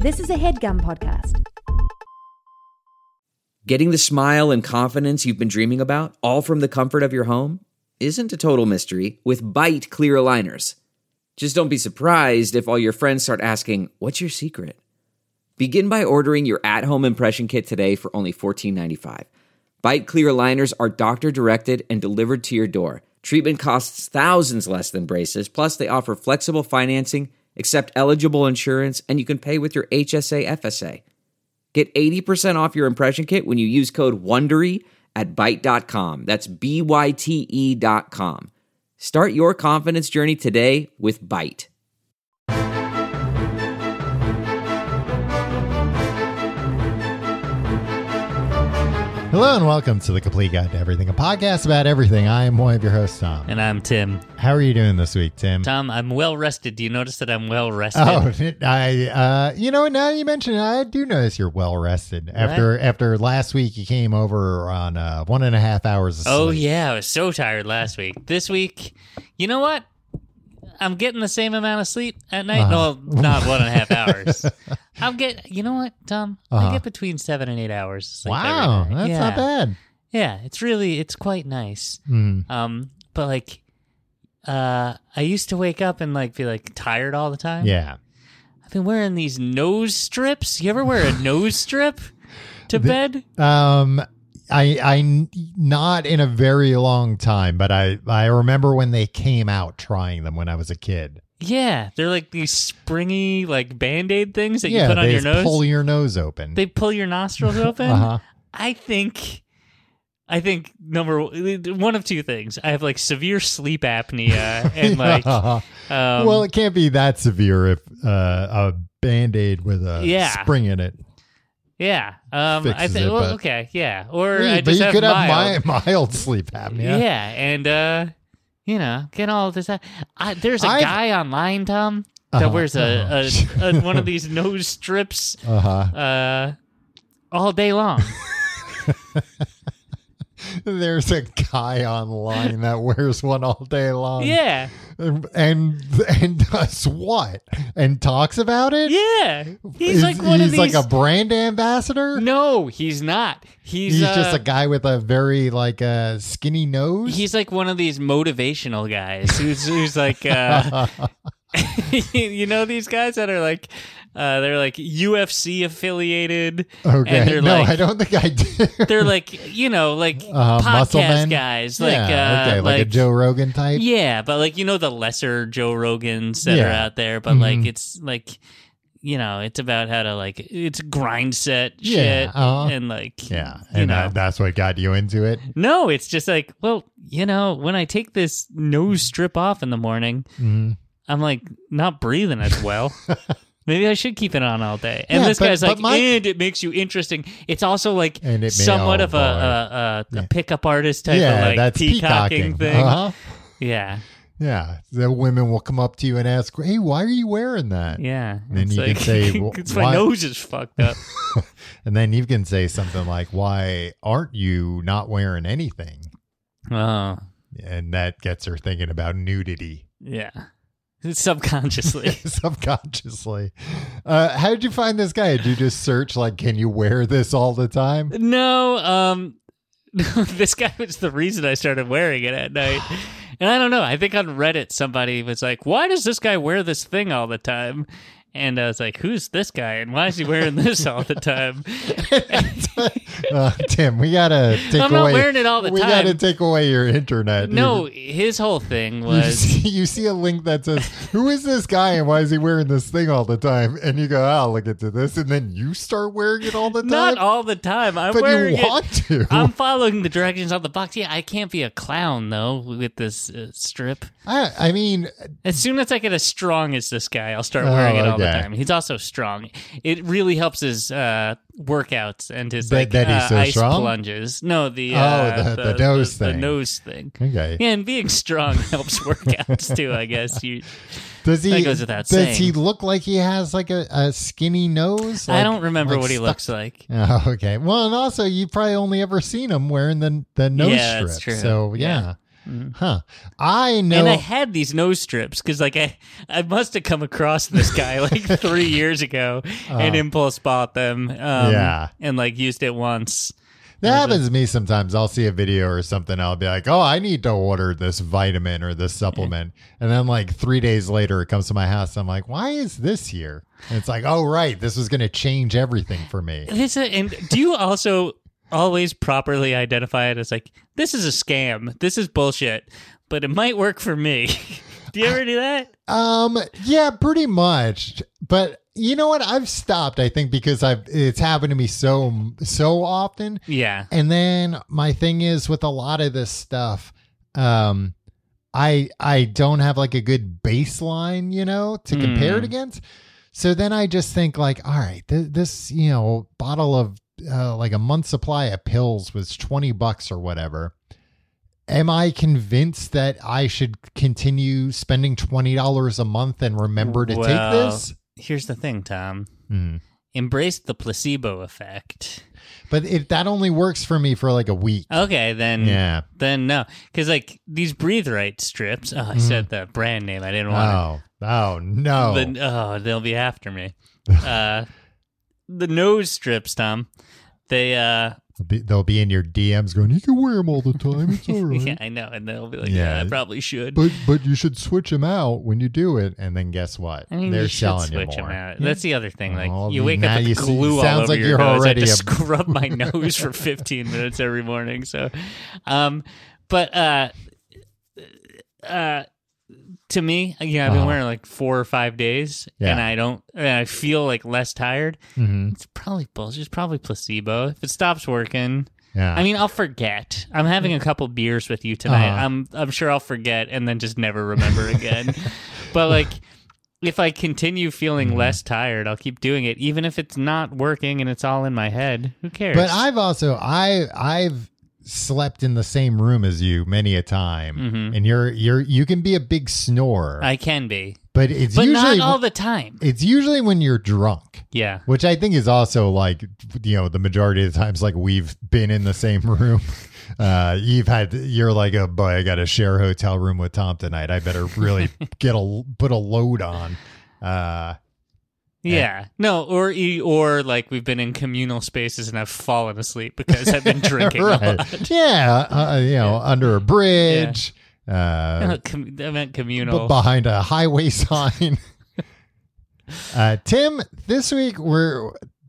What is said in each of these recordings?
This is a HeadGum podcast. Getting the smile and confidence you've been dreaming about, all from the comfort of your home, isn't a total mystery with Byte clear aligners. Just don't be surprised if all your friends start asking, "What's your secret?" Begin by ordering your at-home impression kit today for only $14.95. Byte clear aligners are doctor-directed and delivered to your door. Treatment costs thousands less than braces, plus they offer flexible financing, accept eligible insurance, and you can pay with your HSA FSA. Get 80% off your impression kit when you use code WONDERY at Byte.com. That's BYTE.com. Start your confidence journey today with Byte. Hello and welcome to The Complete Guide to Everything, a podcast about everything. I am one of your hosts, Tom. And I'm Tim. How are you doing this week, Tim? Tom, I'm well rested. Do you notice that I'm well rested? Oh, you know, now you mention it, I do notice you're well rested. After last week, you came over on 1.5 hours of sleep. Oh, yeah. I was so tired last week. This week, you know what? I'm getting the same amount of sleep at night. No, not 1.5 hours. You know what, Tom? I get between 7 and 8 hours of sleep. Wow, that's not bad. Yeah, it's quite nice. But like, I used to wake up and like be tired all the time. Yeah. I've been wearing these nose strips. You ever wear a nose strip to bed? I not in a very long time, but I remember when they came out trying them when I was a kid. Yeah, they're like these springy Band-Aid things that you put on your nose. They pull your nose open. They pull your nostrils open. I think one of two things. I have severe sleep apnea and well, it can't be that severe if a Band-Aid with a spring in it. Yeah. I think. Well, okay. Yeah. Or yeah, I just but you could have mild. mild sleep apnea. Yeah, and get all this. There's a guy online, Tom, that wears a one of these nose strips all day long. There's a guy online that wears one all day long. Yeah. And does what? And talks about it? Yeah. He's like a brand ambassador? No, he's not. He's just a guy with a very skinny nose? He's like one of these motivational guys who's like you know these guys that are they're UFC affiliated. Okay. And they're I don't think I do. They're podcast guys. Like a Joe Rogan type. Yeah, but the lesser Joe Rogans that are out there. But it's it's about how to it's grind set shit and that's what got you into it. No, it's just when I take this nose strip off in the morning, I'm not breathing as well. Maybe I should keep it on all day. And this guy's and it makes you interesting. It's also somewhat of a pickup artist type of that's peacocking thing. Yeah. Yeah. The women will come up to you and ask, "Hey, why are you wearing that?" Yeah. And then you can say, "It's my nose is fucked up." And then you can say something like, "Why aren't you not wearing anything?" Oh. And that gets her thinking about nudity. Yeah. Subconsciously. Subconsciously. How did you find this guy? Did you just search can you wear this all the time? No, this guy was the reason I started wearing it at night. And I don't know. I think on Reddit somebody was like, "Why does this guy wear this thing all the time?" And I was like, "Who's this guy? And why is he wearing this all the time?" Tim, we gotta take away. I'm not wearing it all the time. We gotta take away your internet. No, his whole thing was you see a link that says, "Who is this guy and why is he wearing this thing all the time?" And you go, "I'll look into this," and then you start wearing it all the time. Not all the time. I'm but wearing you want to. I'm following the directions on the box. Yeah, I can't be a clown though with this strip. I mean, as soon as I get as strong as this guy, I'll start wearing it all the time. He's also strong. It really helps his workouts and his ice strong? Plunges. No, the nose thing. The nose thing. Okay. Yeah, and being strong helps workouts too, I guess. That goes without saying. Does he look like he has a skinny nose? I don't remember what he looks like. Oh, okay. Well, and also you've probably only ever seen him wearing the nose strip. That's true. So yeah. Huh. I know. And I had these nose strips because, like, I must have come across this guy like 3 years ago and impulse bought them. And like used it once. That happens to me sometimes. I'll see a video or something. I'll be like, oh, I need to order this vitamin or this supplement. And then like 3 days later, it comes to my house. I'm like, why is this here? And it's like, oh, right. This was going to change everything for me. And do you also always properly identify it as like, this is a scam, this is bullshit, but it might work for me? Do you ever do that? Yeah, pretty much. But you know what? I've stopped, I think, because it's happened to me so often. Yeah. And then my thing is with a lot of this stuff, I don't have like a good baseline, to compare it against. So then I just think like, all right, this bottle of like a month's supply of pills was $20 or whatever. Am I convinced that I should continue spending $20 a month and remember to take this? Here's the thing, Tom. Embrace the placebo effect. But that only works for me for like a week. Okay, then no. Because like these Breathe Right strips, I said the brand name. I didn't want to. Oh, no. But, they'll be after me. The nose strips, Tom, they'll be in your DMs going, you can wear them all the time. It's all right. Yeah, I know. And they'll be like, yeah, I probably should. But you should switch them out when you do it. And then guess what? I mean, they're you selling switch you more. them out. That's the other thing. Like you wake now up with glue all sounds over like your you're nose. already I have to scrub my nose for 15 minutes every morning. So, to me, I've been wearing like 4 or 5 days, and I feel like less tired. It's probably bullshit. It's probably placebo. If it stops working, I mean, I'll forget. I'm having a couple beers with you tonight. I'm sure I'll forget and then just never remember again. But like, if I continue feeling less tired, I'll keep doing it, even if it's not working and it's all in my head. Who cares? But I've slept in the same room as you many a time, and you can be a big snorer. I can be, but usually not all the time. It's usually when you're drunk. Yeah, which I think is also like the majority of the times like we've been in the same room. You're like, oh boy, I got to share a hotel room with Tom tonight. I better really put a load on. Yeah. No, or like we've been in communal spaces and I've fallen asleep because I've been drinking a lot. Yeah, under a bridge. I meant communal. Behind a highway sign. Tim, this week we're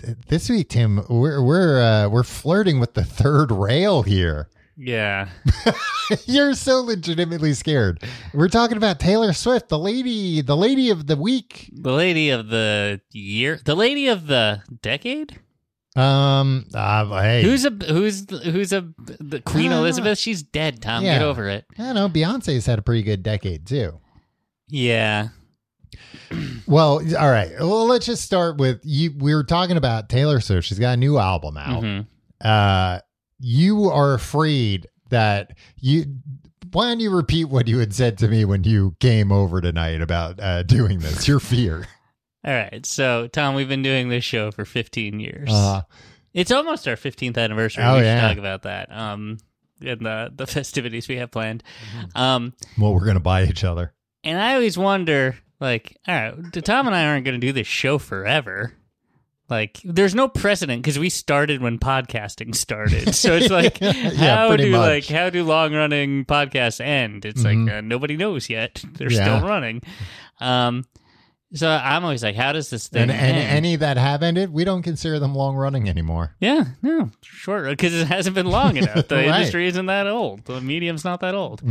flirting with the third rail here. Yeah. You're so legitimately scared. We're talking about Taylor Swift, the lady of the week, the lady of the year, the lady of the decade. Hey, who's the Queen Elizabeth? She's dead, Tom. Yeah. Get over it. I don't know. Beyonce's had a pretty good decade too. Yeah. Well, all right. Well, let's just start with you. We were talking about Taylor Swift. She's got a new album out. You are afraid that why don't you repeat what you had said to me when you came over tonight about doing this? Your fear. All right. So, Tom, we've been doing this show for 15 years. It's almost our 15th anniversary. We should talk about that. And the festivities we have planned. What we're going to buy each other. And I always wonder, like, all right, Tom and I aren't going to do this show forever. Like, there's no precedent because we started when podcasting started. So it's like, how do long running podcasts end? It's like nobody knows yet. They're still running. So I'm always like, how does this thing end? And any that have ended, we don't consider them long running anymore. Yeah, no, short because it hasn't been long enough. The industry isn't that old. The medium's not that old.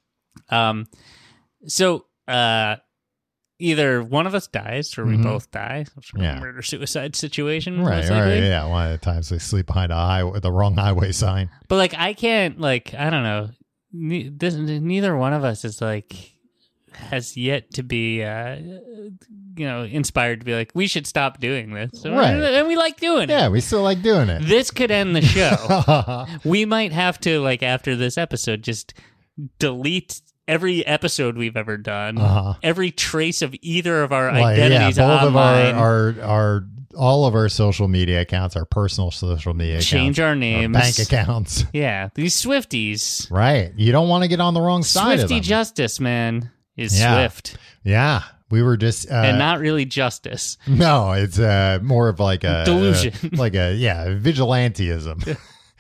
So either one of us dies or we both die. Murder-suicide situation. Right, yeah. One of the times we sleep behind the wrong highway sign. But, like, I can't, like, I don't know. Neither one of us is, like, has yet to be, inspired to be like, we should stop doing this. Right. And we like doing it. Yeah, we still like doing it. This could end the show. We might have to, like, after this episode, just delete every episode we've ever done, every trace of either of our identities both online. of our all of our social media accounts, our personal social media accounts. Change our names. Our bank accounts. Yeah, these Swifties. Right. You don't want to get on the wrong side of them. Swifty justice, man, is Swift. Yeah. We were just... and not really justice. No, it's more of like a... delusion. Vigilantism.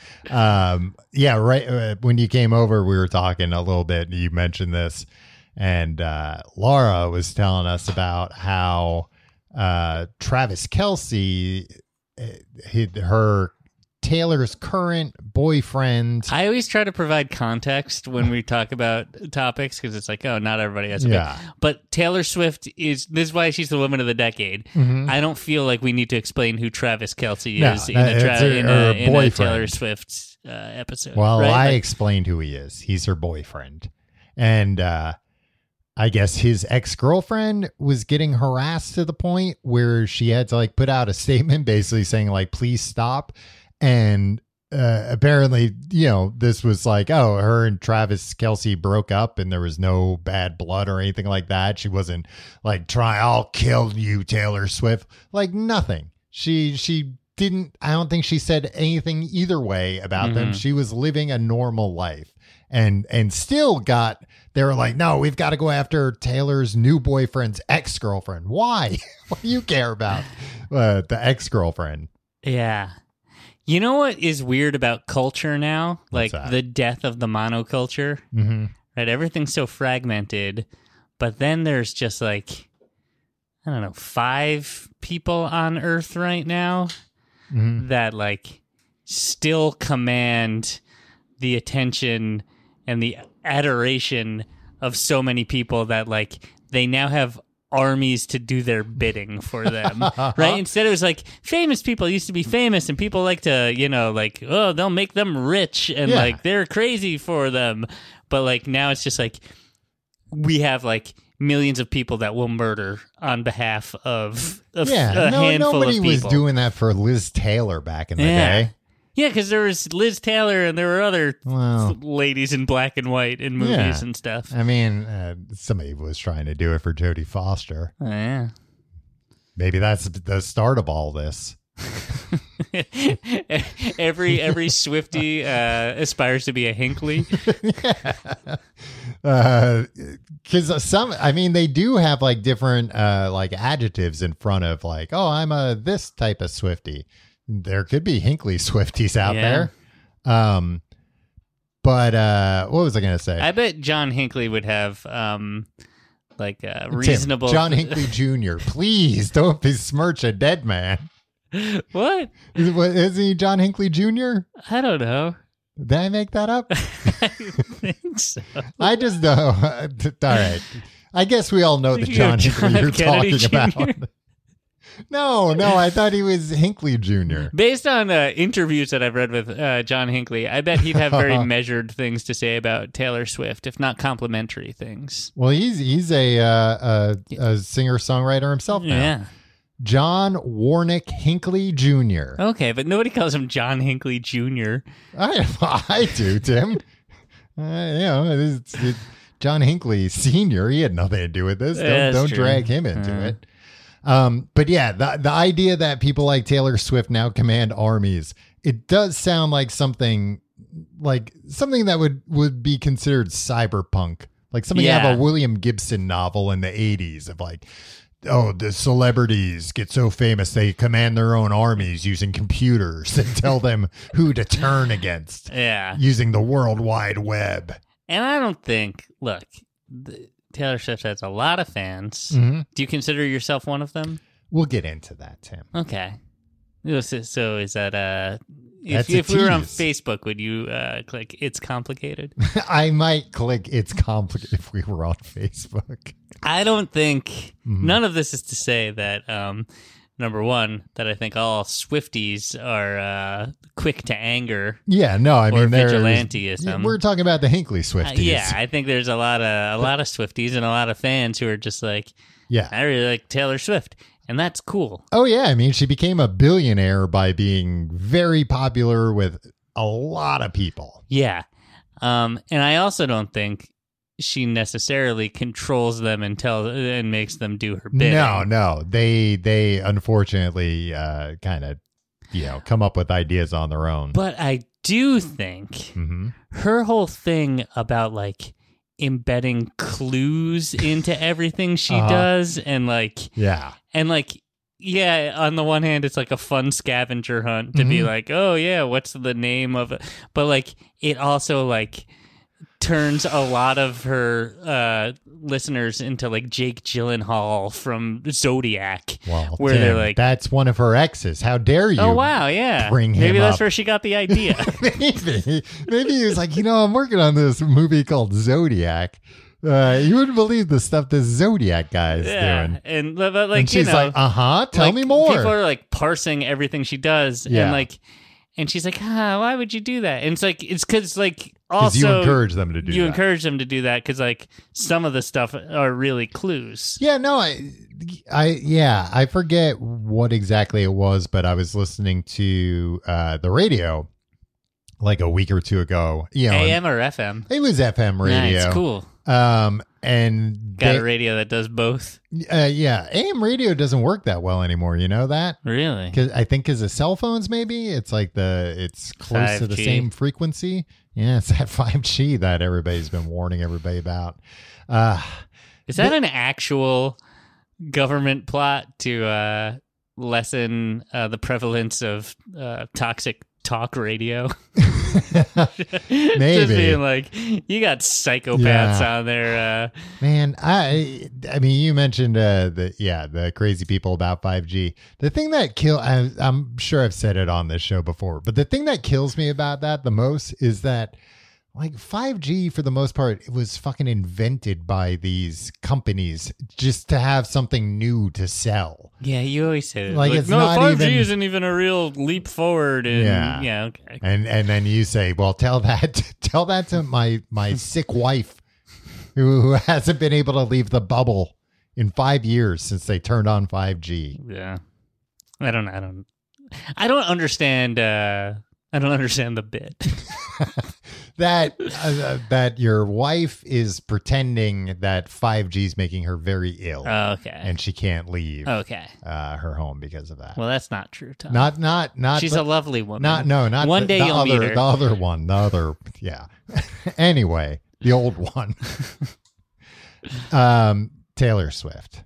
Right. When you came over, we were talking a little bit. You mentioned this. And Laura was telling us about how Travis Kelce, her Taylor's current boyfriend. I always try to provide context when we talk about topics because it's like, oh, not everybody has But Taylor Swift this is why she's the woman of the decade. Mm-hmm. I don't feel like we need to explain who Travis Kelce is in a Taylor Swift episode. Well, right? I explained who he is. He's her boyfriend. And I guess his ex-girlfriend was getting harassed to the point where she had to like put out a statement basically saying like, please stop. And apparently, this was like, oh, her and Travis Kelce broke up and there was no bad blood or anything like that. She wasn't like, I'll kill you, Taylor Swift. Like nothing. She didn't, I don't think she said anything either way about them. She was living a normal life and still they were like, no, we've got to go after Taylor's new boyfriend's ex-girlfriend. Why? What do you care about the ex-girlfriend? Yeah. You know what is weird about culture now? Like the death of the monoculture. Mm-hmm. Right? Everything's so fragmented, but then there's just like, I don't know, 5 people on Earth right now that like still command the attention and the adoration of so many people that like they now have armies to do their bidding for them, right? Instead it was like famous people used to be famous and people like to, like, oh, they'll make them rich and like they're crazy for them. But like now it's just like we have like millions of people that will murder on behalf of a handful of people. Nobody was doing that for Liz Taylor back in the day. Yeah, because there was Liz Taylor and there were other ladies in black and white in movies and stuff. I mean, somebody was trying to do it for Jodie Foster. Oh, yeah. Maybe that's the start of all this. every Swiftie aspires to be a Hinckley. Because they do have like different like adjectives in front of like, oh, I'm a this type of Swiftie. There could be Hinckley Swifties out there. But what was I going to say? I bet John Hinckley would have like a reasonable... John Hinckley Jr., please don't besmirch a dead man. What? Isn't he John Hinckley Jr.? I don't know. Did I make that up? I think so. I just know. All right. I guess we all know the John Hinckley you're Kennedy talking Jr.? about. No, I thought he was Hinckley Jr. Based on interviews that I've read with John Hinckley, I bet he'd have very measured things to say about Taylor Swift, if not complimentary things. Well, he's a singer-songwriter himself now. Yeah. John Warnick Hinckley Jr. Okay, but nobody calls him John Hinckley Jr. I do, Tim. John Hinckley Sr., he had nothing to do with this. Don't drag him into it. But yeah, the idea that people like Taylor Swift now command armies, it does sound like something that would be considered cyberpunk. Like somebody have a William Gibson novel in the 80s of like, oh, the celebrities get so famous they command their own armies using computers and tell them who to turn against. Yeah. Using the World Wide Web. And I don't think, look, Taylor Swift has a lot of fans. Mm-hmm. Do you consider yourself one of them? We'll get into that, Tim. Okay. So is that if we were on Facebook, would you click It's Complicated? I might click It's Complicated if we were on Facebook. I don't think none of this is to say that number one, that I think all Swifties are quick to anger. Yeah, no, I mean vigilantism. We're talking about the Hinckley Swifties. Yeah, I think there's a lot of Swifties and a lot of fans who are just like, yeah, I really like Taylor Swift, and that's cool. Oh yeah, I mean, she became a billionaire by being very popular with a lot of people. Yeah, and I also don't think she necessarily controls them and makes them do her bidding. No. They unfortunately kind of, come up with ideas on their own. But I do think her whole thing about like embedding clues into everything she does and like on the one hand it's like a fun scavenger hunt to be like, oh yeah, what's the name of it, but like it also like turns a lot of her listeners into like Jake Gyllenhaal from Zodiac, where they're like, that's one of her exes. How dare you? Oh wow, yeah. Bring him Maybe that's up. where she got the idea. Maybe he was like, I'm working on this movie called Zodiac. You wouldn't believe the stuff this Zodiac guy is doing. And but like, and she's like, tell me more. People are like parsing everything she does, and like, and she's like, why would you do that? And it's like, it's because like. Also, you encourage them to do that. You encourage them to do that because, like, some of the stuff are really clues. Yeah, no, I forget what exactly it was, but I was listening to the radio like a week or two ago. AM or FM? It was FM radio. Nice, cool. And got a radio that does both. Yeah, AM radio doesn't work that well anymore. You know that? Really? Because of cell phones, maybe it's like it's close 5G. to the same frequency. Yeah, it's that 5G that everybody's been warning everybody about. Is that an actual government plot to lessen the prevalence of toxic talk radio? Maybe. Just being like, you got psychopaths on there. Man, I mean, you mentioned the crazy people about 5G. The thing that I'm sure I've said it on this show before, but the thing that kills me about that the most is that like 5G, for the most part, it was fucking invented by these companies just to have something new to sell. Yeah, you always say it. Like it's no, not 5G isn't even a real leap forward. Yeah, okay. And then you say, well, tell that to my sick wife who hasn't been able to leave the bubble in 5 years since they turned on 5G. Yeah, I don't understand. I don't understand the bit. that your wife is pretending that 5G is making her very ill. Oh, okay. And she can't leave her home because of that. Well, that's not true, Tom. Not she's a lovely woman. Not one day you'll meet her. The other one. Yeah. Anyway, the old one. Taylor Swift.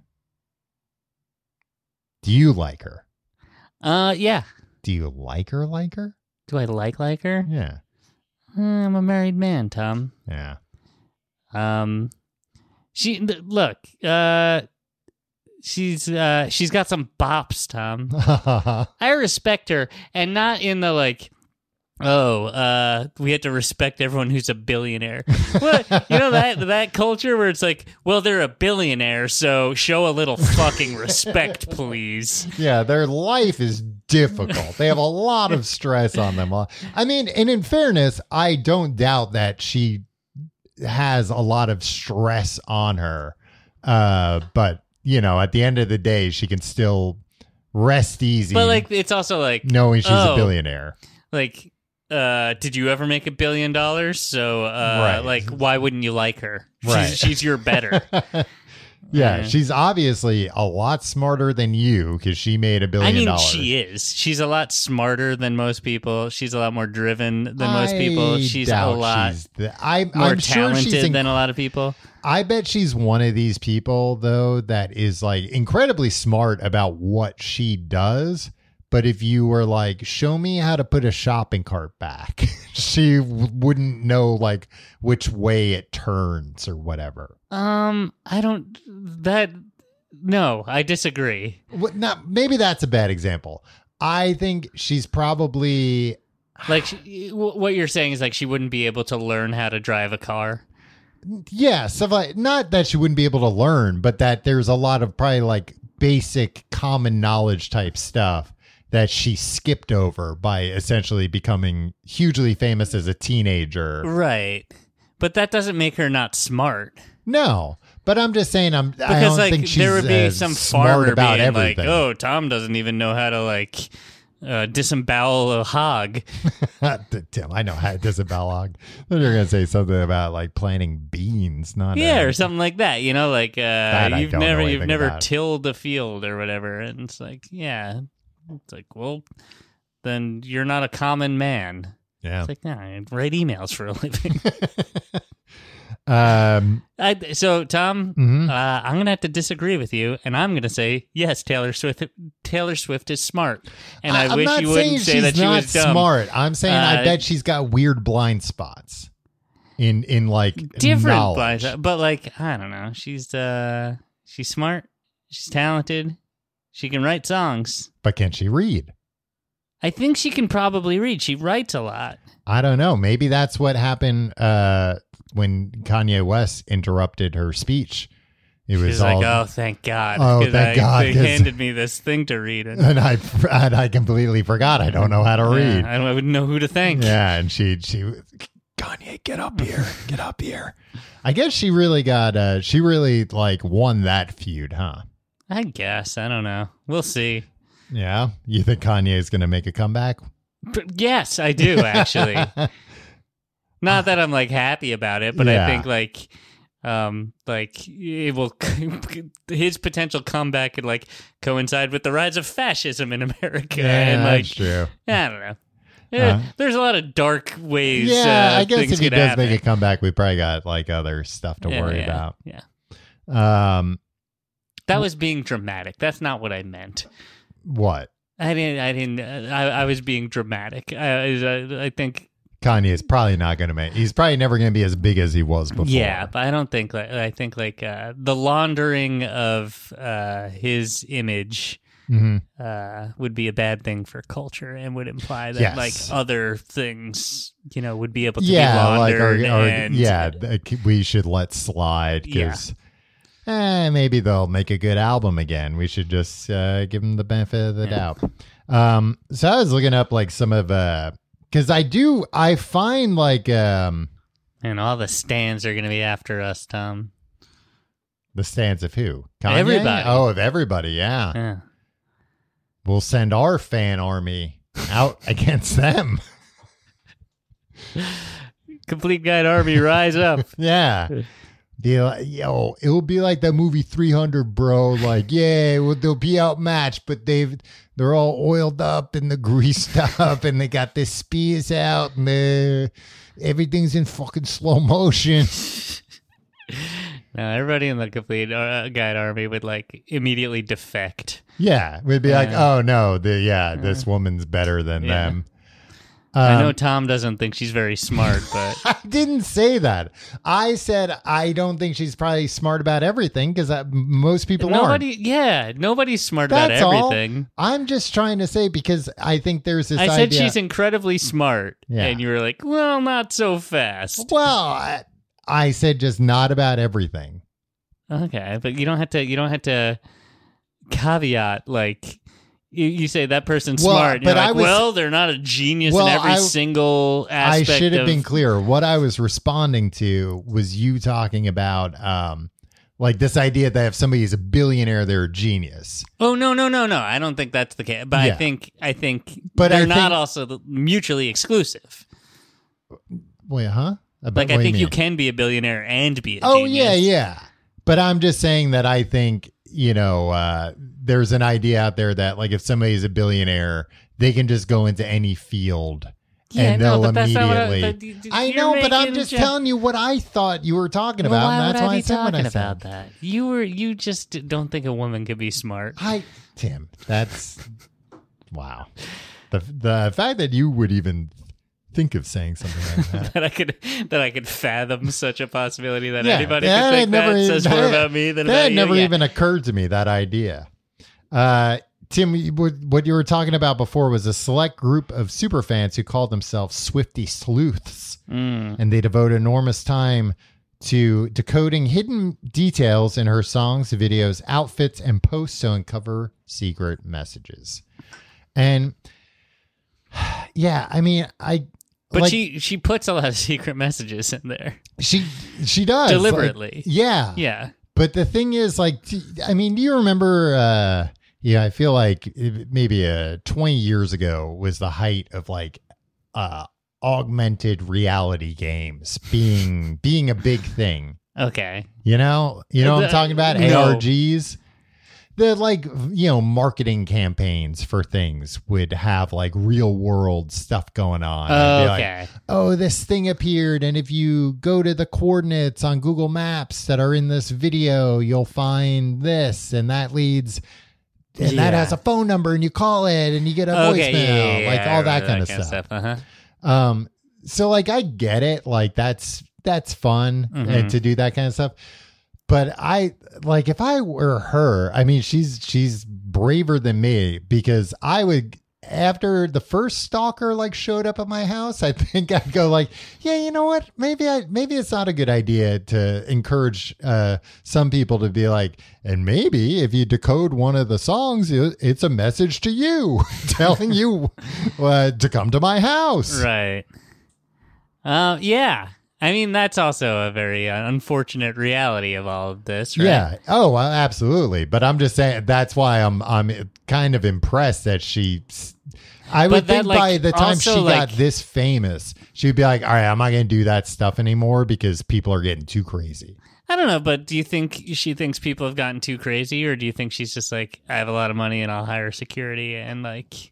Do you like her? Yeah. Do you like her? Do I like her? Yeah. I'm a married man, Tom. Yeah. She's got some bops, Tom. I respect her, and not in the like, we have to respect everyone who's a billionaire. Well, that culture where it's like, well, they're a billionaire, so show a little fucking respect, please. Yeah, their life is difficult. They have a lot of stress on them. I mean, and in fairness, I don't doubt that she has a lot of stress on her. But, at the end of the day, she can still rest easy. But, like, it's also like... knowing she's a billionaire. Like... did you ever make $1 billion? So, right. Like, why wouldn't you like her? Right. She's your better. Yeah, she's obviously a lot smarter than you because she made $1 billion. I mean, she is. She's a lot smarter than most people. She's a lot more driven than most people. She's a lot more talented than a lot of people. I bet she's one of these people, though, that is like incredibly smart about what she does. But if you were like, show me how to put a shopping cart back, she wouldn't know like which way it turns or whatever. I disagree. Maybe that's a bad example. I think she's probably like, what you're saying is like she wouldn't be able to learn how to drive a car. Yeah. So like, not that she wouldn't be able to learn, but that there's a lot of probably like basic common knowledge type stuff that she skipped over by essentially becoming hugely famous as a teenager. Right. But that doesn't make her not smart. No. But I'm just saying I don't like, think she's there would be some smart farmer about being everything. like, oh, Tom doesn't even know how to like disembowel a hog. Tim, I know how to disembowel a hog. Then you're gonna say something about like planting beans, not or something like that. You know, like you've never tilled a field or whatever, and it's like, yeah, it's like, well, then you're not a common man. Yeah, it's like, nah, I write emails for a living. So Tom, I'm gonna have to disagree with you, and I'm gonna say yes. Taylor Swift is smart, and I wish you wouldn't say that she was dumb. Smart. I'm saying I bet she's got weird blind spots in like different knowledge. blind spots, but like I don't know. She's smart. She's talented. She can write songs, but can she read? I think she can probably read. She writes a lot. I don't know. Maybe that's what happened when Kanye West interrupted her speech. It was like, oh, thank God. Oh, thank God. They handed me this thing to read. And I completely forgot. I don't know how to read. I wouldn't know who to thank. Yeah, and she Kanye, get up here. Get up here. I guess she really like won that feud, huh? I guess. I don't know. We'll see. Yeah? You think Kanye is going to make a comeback? Yes, I do, actually. Not that I'm like happy about it, but I think like it will his potential comeback could like coincide with the rise of fascism in America. Yeah, and like, that's true. I don't know. There's a lot of dark ways. Yeah, I guess if he does happen. make a comeback, we probably got like other stuff to worry about. Yeah. That was being dramatic. That's not what I meant. What? I was being dramatic. I think Kanye is probably not going to make. He's probably never going to be as big as he was before. Yeah, but I don't think. I think the laundering of his image would be a bad thing for culture, and would imply that like other things, would be able to be laundered. We should let slide because. Maybe they'll make a good album again. We should just give them the benefit of the doubt. So I was looking up like some of because I find like and all the stands are going to be after us, Tom. The stands of who? Kanye? Everybody. Oh, of everybody. Yeah. We'll send our fan army out against them. Complete Guide Army, rise up. Yeah. Be like, it'll be like that movie 300, bro. Like, they'll be outmatched, but they're all oiled up and the greased up, and they got their spears out, and everything's in fucking slow motion. Now, everybody in the Complete Guide Army would like immediately defect. Yeah, we'd be like, oh no, this woman's better than them. I know Tom doesn't think she's very smart, but I didn't say that. I said I don't think she's probably smart about everything because most people aren't. Nobody's smart about everything. I'm just trying to say because I think there's this I idea. said she's incredibly smart, and you were like, well, not so fast. Well, I said just not about everything. Okay, but you don't have to caveat like. You say that person's smart, but they're not a genius in every single aspect. I should have been clear. What I was responding to was you talking about like this idea that if somebody is a billionaire, they're a genius. Oh, no. I don't think that's the case. But I think they're not also mutually exclusive. Wait, huh? Like, I think you can be a billionaire and be a genius. Oh, yeah. But I'm just saying that I think, there's an idea out there that like if somebody's a billionaire, they can just go into any field and they'll immediately. I know, but I'm just telling you what I thought you were talking about. Why and that's would why I I said what I said said. about that. You just don't think a woman could be smart. Tim, that's wow. The fact that you would even think of saying something like that that I could fathom such a possibility that anybody could think that says more about me than about you. That never even occurred to me, that idea. Tim, what you were talking about before was a select group of superfans who called themselves Swiftie Sleuths, and they devote enormous time to decoding hidden details in her songs, videos, outfits, and posts to uncover secret messages. And I mean, But she puts a lot of secret messages in there. She does deliberately. Like, yeah. But the thing is, like, I mean, do you remember Yeah, I feel like maybe 20 years ago was the height of like augmented reality games being a big thing. Okay. You know what I'm talking about? No. ARGs. The like, marketing campaigns for things would have like real world stuff going on. Okay. Like, oh, this thing appeared. And if you go to the coordinates on Google Maps that are in this video, you'll find this. And that leads, and that has a phone number and you call it and you get a voicemail, like all that kind of stuff. Uh-huh. So like, I get it. Like that's fun to do that kind of stuff. But I like if I were her, I mean, she's braver than me because I would, after the first stalker like showed up at my house, I think I'd go like, yeah, you know what? Maybe it's not a good idea to encourage some people to be like, and maybe if you decode one of the songs, it's a message to you telling you to come to my house. Right. Yeah. I mean, that's also a very unfortunate reality of all of this, right? Yeah. Oh, well, absolutely. But I'm just saying that's why I'm kind of impressed that I would think by the time she got this famous, she'd be like, all right, I'm not going to do that stuff anymore because people are getting too crazy. I don't know, but do you think she thinks people have gotten too crazy, or do you think she's just like, I have a lot of money and I'll hire security and like,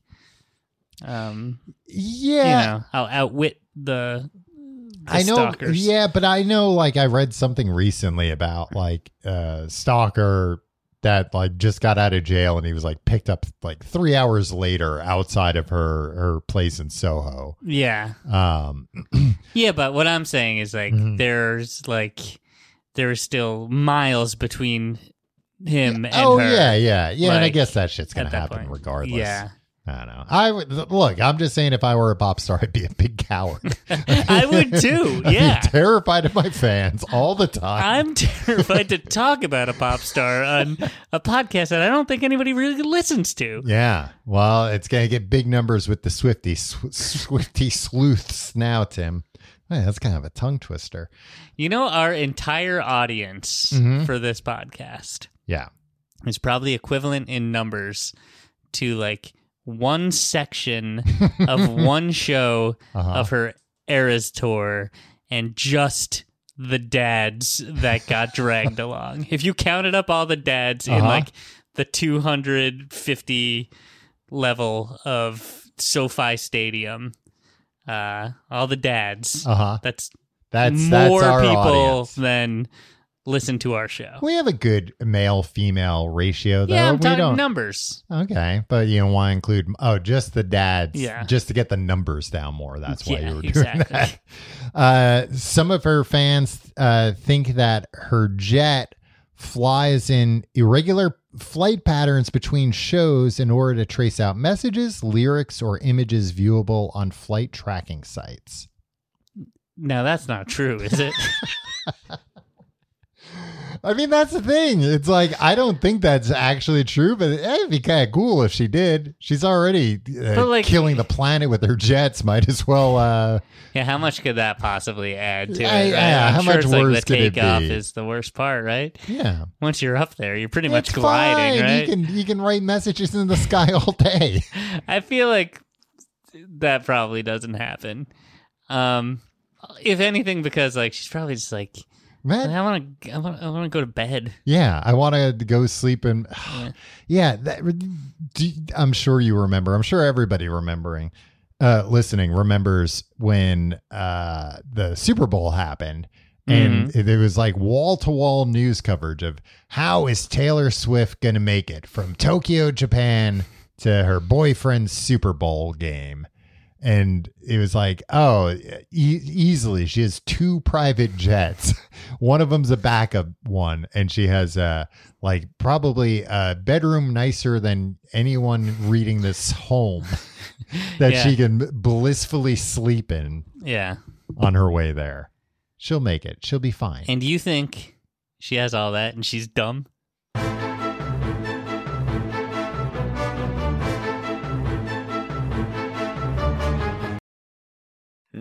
I'll outwit the stalkers. Yeah, but I know, like, I read something recently about like stalker that like just got out of jail and he was like picked up like 3 hours later outside of her place in Soho. Yeah. Yeah, but what I'm saying is like there's still miles between him and her. Oh yeah. Like, and I guess that shit's gonna happen regardless. Yeah. I don't know. I'm just saying if I were a pop star, I'd be a big coward. I would too. I'd Yeah. be terrified of my fans all the time. I'm terrified to talk about a pop star on a podcast that I don't think anybody really listens to. Yeah. Well, it's going to get big numbers with the Swifty sleuths now, Tim. Man, that's kind of a tongue twister. You know, our entire audience for this podcast is probably equivalent in numbers to like one section of one show of her Eras tour and just the dads that got dragged along. If you counted up all the dads in like the 250 level of SoFi Stadium, all the dads, that's more our people audience than listen to our show. We have a good male-female ratio, though. Yeah, I'm talking numbers. Okay, but you don't want to include, just the dads, Yeah. just to get the numbers down more. That's why you were doing exactly. that. Some of her fans think that her jet flies in irregular flight patterns between shows in order to trace out messages, lyrics, or images viewable on flight tracking sites. No, that's not true, is it? I mean, that's the thing. It's like, I don't think that's actually true, but it'd be kind of cool if she did. She's already killing the planet with her jets. Might as well. Yeah, how much could that possibly add to it? Yeah, I'm how sure much it's worse like the could it takeoff be? is the worst part, right? Yeah. Once you're up there, you're pretty It's much gliding, fine. right? You can write messages in the sky all day. I feel like that probably doesn't happen. If anything, because like she's probably just like, Man, I want to go to bed. yeah, I want to go sleep and I'm sure you remember. I'm sure everybody listening remembers when the Super Bowl happened. And it was like wall-to-wall news coverage of how is Taylor Swift going to make it from Tokyo, Japan to her boyfriend's Super Bowl game. And it was like, easily. She has 2 private jets. One of them's a backup one. And she has probably a bedroom nicer than anyone reading this home that she can blissfully sleep in on her way there. She'll make it. She'll be fine. And do you think she has all that and she's dumb?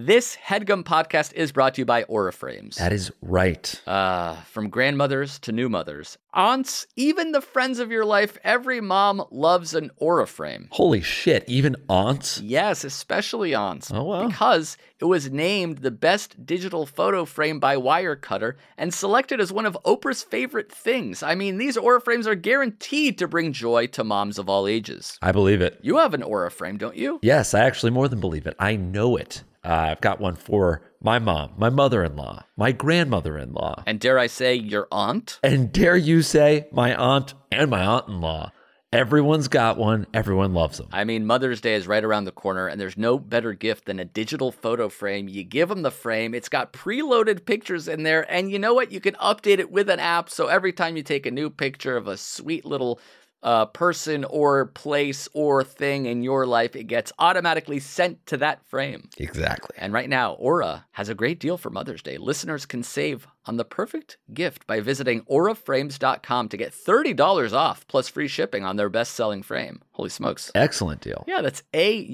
This HeadGum podcast is brought to you by Aura Frames. That is right. From grandmothers to new mothers, aunts, even the friends of your life, every mom loves an Aura frame. Holy shit, even aunts? Yes, especially aunts. Oh, wow. Because it was named the best digital photo frame by Wirecutter and selected as one of Oprah's favorite things. I mean, these Aura frames are guaranteed to bring joy to moms of all ages. I believe it. You have an Aura frame, don't you? Yes, I actually more than believe it. I know it. I've got one for my mom, my mother-in-law, my grandmother-in-law. And dare I say, your aunt? And dare you say, my aunt and my aunt-in-law. Everyone's got one. Everyone loves them. I mean, Mother's Day is right around the corner, and there's no better gift than a digital photo frame. You give them the frame. It's got preloaded pictures in there, and you know what? You can update it with an app, so every time you take a new picture of a sweet little person or place or thing in your life, it gets automatically sent to that frame. Exactly. And right now, Aura has a great deal for Mother's Day. Listeners can save on the perfect gift by visiting auraframes.com to get $30 off plus free shipping on their best-selling frame. Holy smokes. Excellent deal. Yeah, that's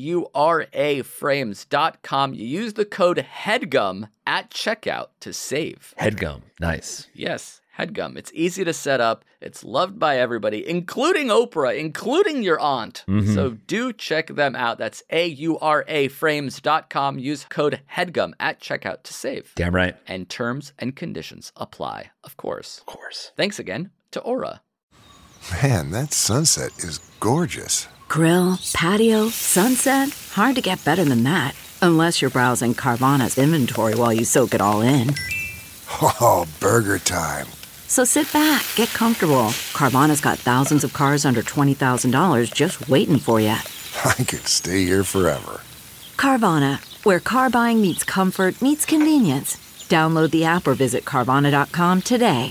auraframes.com. You use the code HEADGUM at checkout to save. HeadGum. Nice. Yes. HeadGum. It's easy to set up. It's loved by everybody, including Oprah, including your aunt. Mm-hmm. So do check them out. That's auraframes.com. Use code HEADGUM at checkout to save. Damn right. And terms and conditions apply, of course. Of course. Thanks again to Aura. Man, that sunset is gorgeous. Grill, patio, sunset. Hard to get better than that. Unless you're browsing Carvana's inventory while you soak it all in. Oh, burger time. So sit back, get comfortable. Carvana's got thousands of cars under $20,000 just waiting for you. I could stay here forever. Carvana, where car buying meets comfort, meets convenience. Download the app or visit Carvana.com today.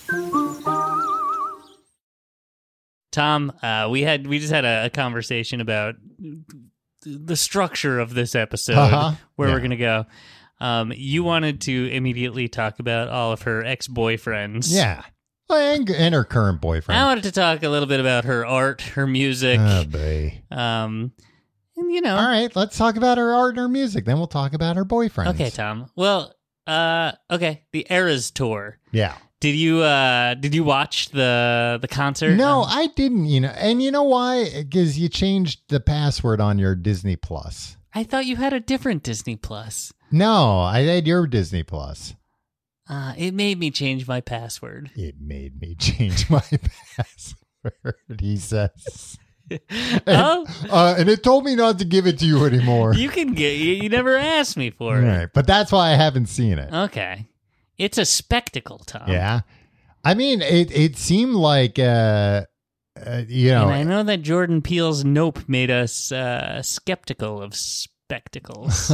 Tom, we just had a conversation about the structure of this episode, where we're going to go. You wanted to immediately talk about all of her ex-boyfriends. Yeah. And her current boyfriend. I wanted to talk a little bit about her art, her music. Oh, boy. And, you know. All right, let's talk about her art and her music. Then we'll talk about her boyfriends. Okay, Tom. Well, okay. The Eras Tour. Yeah. Did you watch the concert? No, I didn't, And you know why? Because you changed the password on your Disney Plus. I thought you had a different Disney Plus. No, I had your Disney Plus. It made me change my password. It made me change my password, he says. And it told me not to give it to you anymore. You can get you never asked me for it. Right, but that's why I haven't seen it. Okay. It's a spectacle, Tom. Yeah. I mean, it seemed like And I know that Jordan Peele's Nope made us skeptical of spectacles.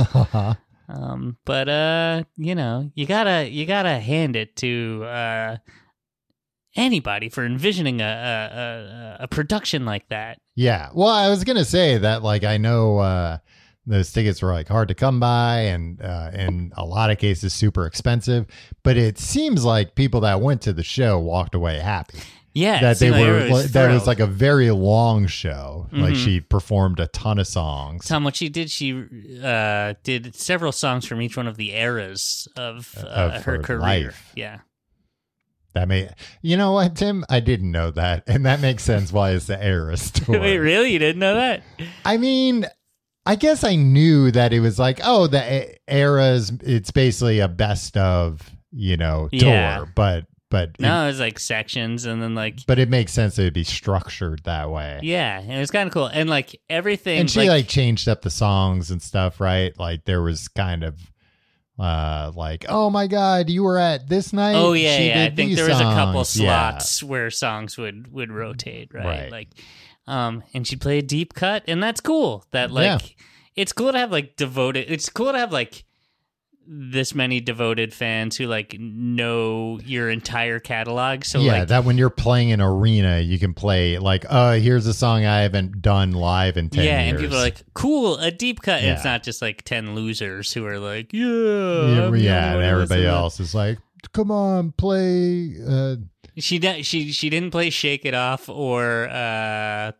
But you gotta hand it to anybody for envisioning a production like that. Yeah. Well, I was gonna say that, I know those tickets were hard to come by, and in a lot of cases super expensive. But it seems like people that went to the show walked away happy. Yeah, that they were. That was a very long show. Mm-hmm. She performed a ton of songs. Tom, what she did did several songs from each one of the eras of her career. Life. Yeah. That you know what, Tim? I didn't know that, and that makes sense why it's the Eras Tour. Wait, really? You didn't know that? I mean, I guess I knew that it was the Eras. It's basically a best of, tour, but no, it was sections, and then But it makes sense that it'd be structured that way. Yeah, and it was kind of cool, and everything. And she changed up the songs and stuff, right? There was kind of. Oh my God, you were at this night. Oh yeah. I think there was a couple songs. slots where songs would rotate, right? And she played deep cut, and that's cool. It's cool to have devoted. It's cool to have this many devoted fans who know your entire catalog. So that when you're playing an arena, you can play here's a song I haven't done live in 10 years. And people are cool, a deep cut. And it's not just 10 losers who are and everybody else is come on, play. She didn't play Shake It Off or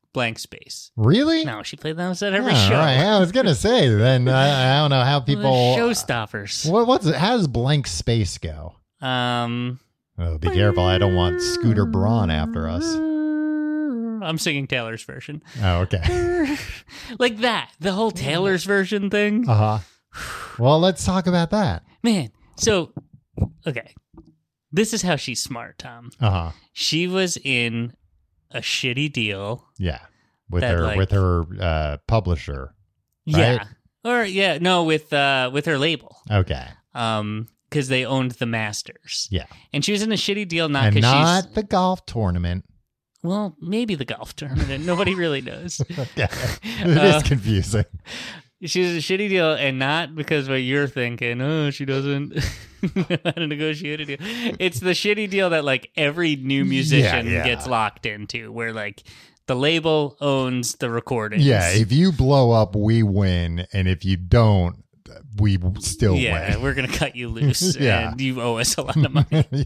Blank Space. Really? No, she played those at every show. Right. I was gonna say. Then I don't know how people. Showstoppers. What's it? How does Blank Space go? Oh, be careful! I don't want Scooter Braun after us. I'm singing Taylor's version. Oh, okay. Like that. The whole Taylor's version thing. Well, let's talk about that. Man. So, okay. This is how she's smart, Tom. She was in a shitty deal. Yeah. With her publisher. Right? Yeah. With her label. Okay. Because they owned the Masters. Yeah. And she was in a shitty deal not the golf tournament. Well, maybe the golf tournament. Nobody really knows. Yeah. It is confusing. She was a shitty deal, and not because what you're thinking, oh, she doesn't know how to negotiate a deal. It's the shitty deal that, like, every new musician gets locked into, where, like, the label owns the recordings. Yeah, if you blow up, we win, and if you don't, we still win. Yeah, we're going to cut you loose, and you owe us a lot of money.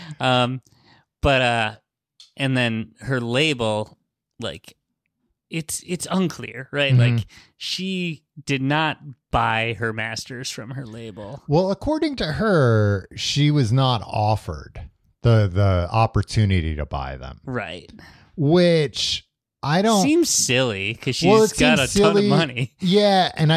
And then her label, like, it's unclear, right? Like, she did not buy her masters from her label. Well, according to her, she was not offered the opportunity to buy them. Right. Which I don't... Seems silly, because she's got a ton of money. Yeah, and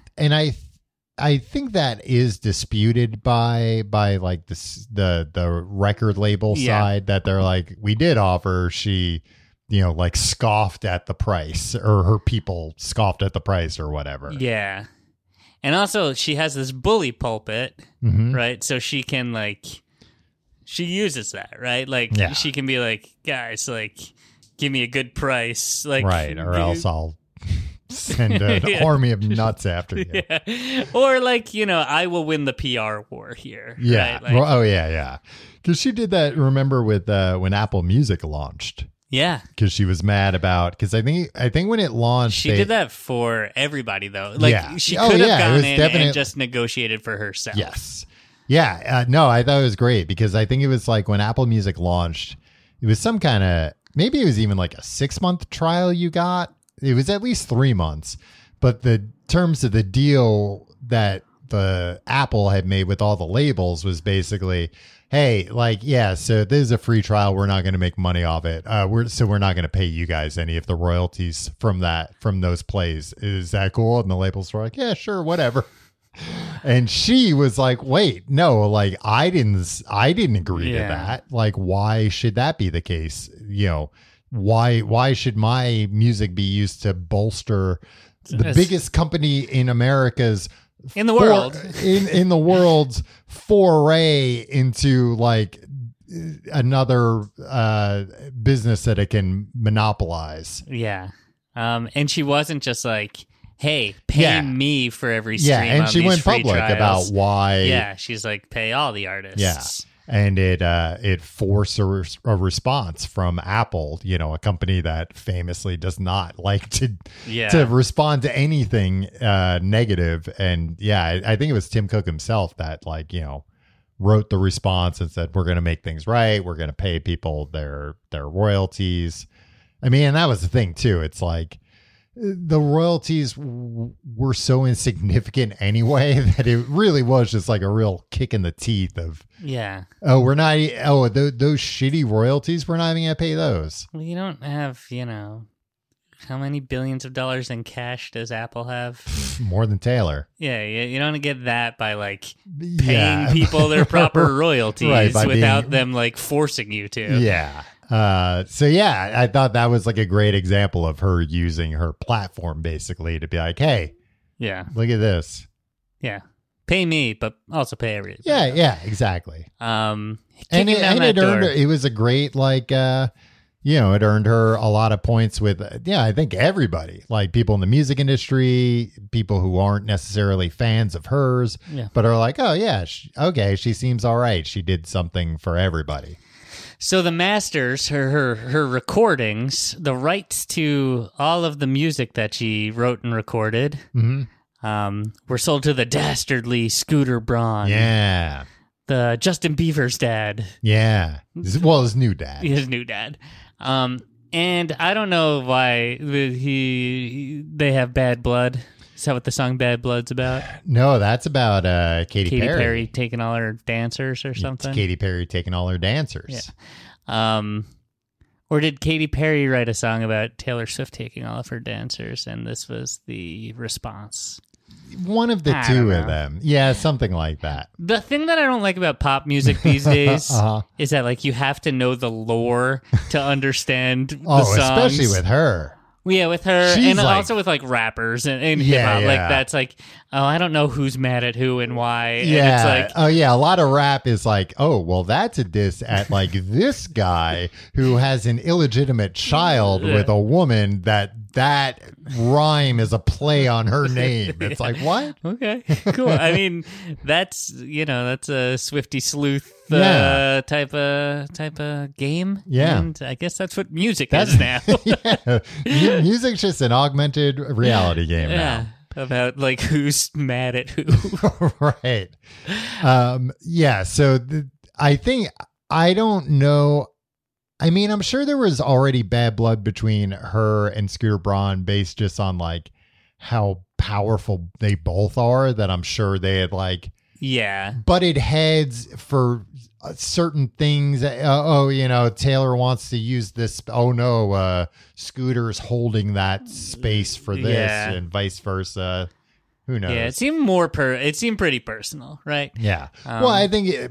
I think that is disputed by like the record label side, that they're like, we did offer, she, like scoffed at the price, or her people scoffed at the price or whatever. Yeah. And also she has this bully pulpit, right? So she can, like, she uses that, right? Like, she can be like, guys, like, give me a good price. Like, right. Or else I'll send an army of nuts after you. Yeah. Or, like, I will win the PR war here. Yeah. Right? Like, yeah. Because she did that, remember, with when Apple Music launched. Yeah. Because she was mad about, because I think when it launched, she did that for everybody, though. Like, she could have gone in and just negotiated for herself. Yes. Yeah. No, I thought it was great, because I think it was like when Apple Music launched, it was some kind of, maybe it was even like a 6-month trial you got. It was at least 3 months, but the terms of the deal that the Apple had made with all the labels was basically, hey, like, so this is a free trial. We're not going to make money off it. We're not going to pay you guys any of the royalties from those plays. Is that cool? And the labels were like, yeah, sure, whatever. And she was like, wait, no, like, I didn't agree to that. Like, why should that be the case? Why should my music be used to bolster the biggest company in America's in the world in the world's foray into, like, another business that it can monopolize? Yeah. And she wasn't just like, hey, pay me for every stream. Yeah, and on she these went free public trials. about why. Yeah, she's like, pay all the artists. Yeah. And it forced a response from Apple, a company that famously does not like to respond to anything negative. And I think it was Tim Cook himself that, like, wrote the response and said, we're going to make things right. We're going to pay people their royalties. I mean, and that was the thing too. It's like, the royalties were so insignificant anyway that it really was just like a real kick in the teeth of, those shitty royalties, we're not even gonna pay those. Well, you don't have, how many billions of dollars in cash does Apple have? More than Taylor. Yeah, you don't get that by, like, paying people their proper royalties without them, like, forcing you to. Yeah. I thought that was like a great example of her using her platform basically to be like, hey, look at this. Yeah. Pay me, but also pay everybody. Yeah, exactly. And it earned her, it was a great, like, it earned her a lot of points with, I think everybody, like people in the music industry, people who aren't necessarily fans of hers, but are like, oh yeah, she seems all right. She did something for everybody. So the masters, her recordings, the rights to all of the music that she wrote and recorded, were sold to the dastardly Scooter Braun. Yeah. The Justin Bieber's dad. Yeah. Well, his new dad. His new dad. And And I don't know why they have bad blood. Is that what the song Bad Blood's about? No, that's about Katy Perry taking all her dancers or something. It's Katy Perry taking all her dancers. Yeah. Or did Katy Perry write a song about Taylor Swift taking all of her dancers, and this was the response? One of the two of them. Yeah, something like that. The thing that I don't like about pop music these days is that like you have to know the lore to understand the songs. Especially with her. Yeah, with her, She's and like, also with like rappers and hip hop. Like that's like, I don't know who's mad at who and why. Yeah. And it's like, a lot of rap is like, that's a diss at like this guy who has an illegitimate child with a woman that rhyme is a play on her name. It's like, what? Okay, cool. I mean, that's a Swiftie sleuth type of game. Yeah, and I guess that's what music is now. Yeah, music's just an augmented reality game now. About like who's mad at who. Right. So I don't know. I mean, I'm sure there was already bad blood between her and Scooter Braun based just on like how powerful they both are, that I'm sure they had like butted heads for certain things. Taylor wants to use this. Oh no, Scooter's holding that space for this and vice versa. Who knows? Yeah, it seemed pretty personal, right? Yeah. Well, I think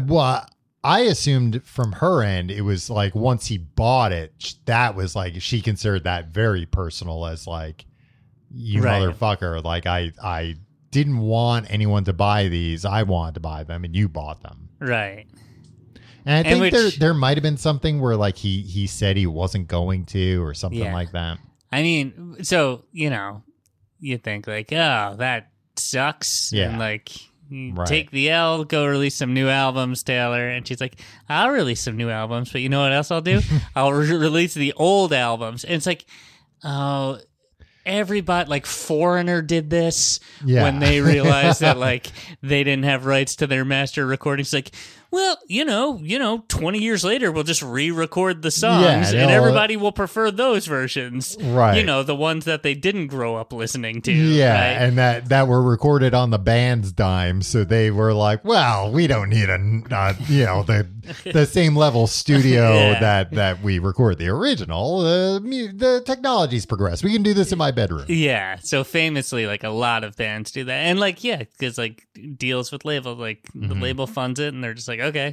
I assumed from her end, it was like once he bought it, that was like, she considered that very personal as like, you motherfucker. Like I didn't want anyone to buy these. I wanted to buy them and you bought them. Right. And I think there might have been something where like he said he wasn't going to or something like that. I mean, so, you think like, oh, that sucks. Yeah. And like, take the L, go release some new albums, Taylor. And she's like, I'll release some new albums, but you know what else I'll do? I'll release the old albums. And it's like, oh, everybody, like Foreigner did this when they realized that like they didn't have rights to their master recordings. Like, well, 20 years later, we'll just re-record the songs and everybody will prefer those versions. Right. The ones that they didn't grow up listening to. Yeah. Right? And that were recorded on the band's dime. So they were like, well, we don't need the same level studio that we record the original. The technology's progressed. We can do this in my bedroom. Yeah. So famously, like a lot of bands do that. And like, because like deals with label, like the label funds it and they're just like, okay,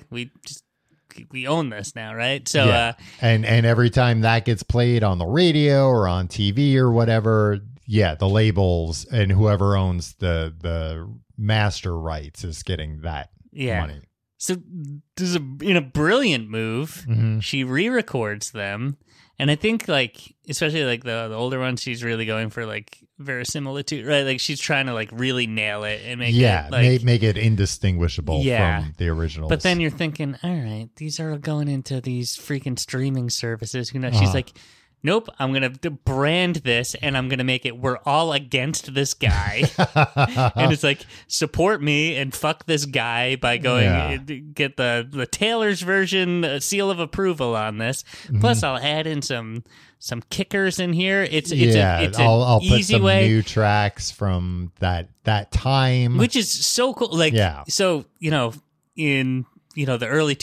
we own this now, right? So and every time that gets played on the radio or on TV or whatever, the labels and whoever owns the master rights is getting that money. So this is in a brilliant move. She re-records them, and I think like especially like the older ones, she's really going for like verisimilitude, right? Like she's trying to like really nail it and make it like, make it indistinguishable from the originals. But then you're thinking, all right, these are going into these freaking streaming services. She's like, nope, I'm going to brand this and I'm going to make it, we're all against this guy. And it's like, support me and fuck this guy by going, get the Taylor's version seal of approval on this. Plus, I'll add in some kickers in here. I'll put easy some way. new tracks from that time. Which is so cool. Like, so, in, the early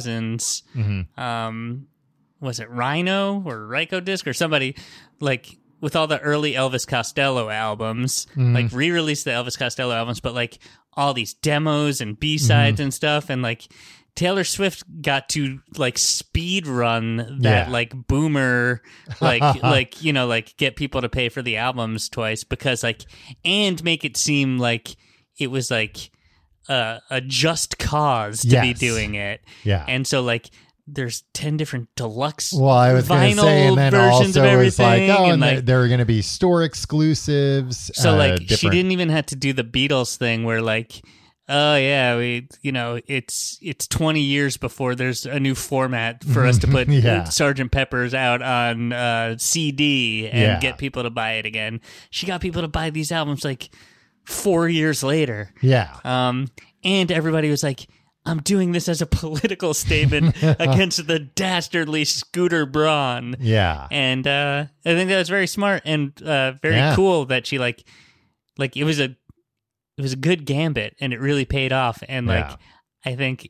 2000s, was it Rhino or Ryko Disc or somebody like with all the early Elvis Costello albums, like re-released the Elvis Costello albums, but like all these demos and B-sides and stuff. And like Taylor Swift got to like speed run that like boomer, like get people to pay for the albums twice because like, and make it seem like it was like a just cause to be doing it. Yeah. And so like, there's 10 different deluxe vinyl versions of everything. And there are going to be store exclusives. So like she didn't even have to do the Beatles thing where like, oh yeah, it's 20 years before there's a new format for us to put Sgt. Pepper's out on CD and get people to buy it again. She got people to buy these albums like 4 years later. Yeah. And everybody was like, I'm doing this as a political statement against the dastardly Scooter Braun. Yeah. And I think that was very smart and very cool that she like it was a good gambit and it really paid off. And like I think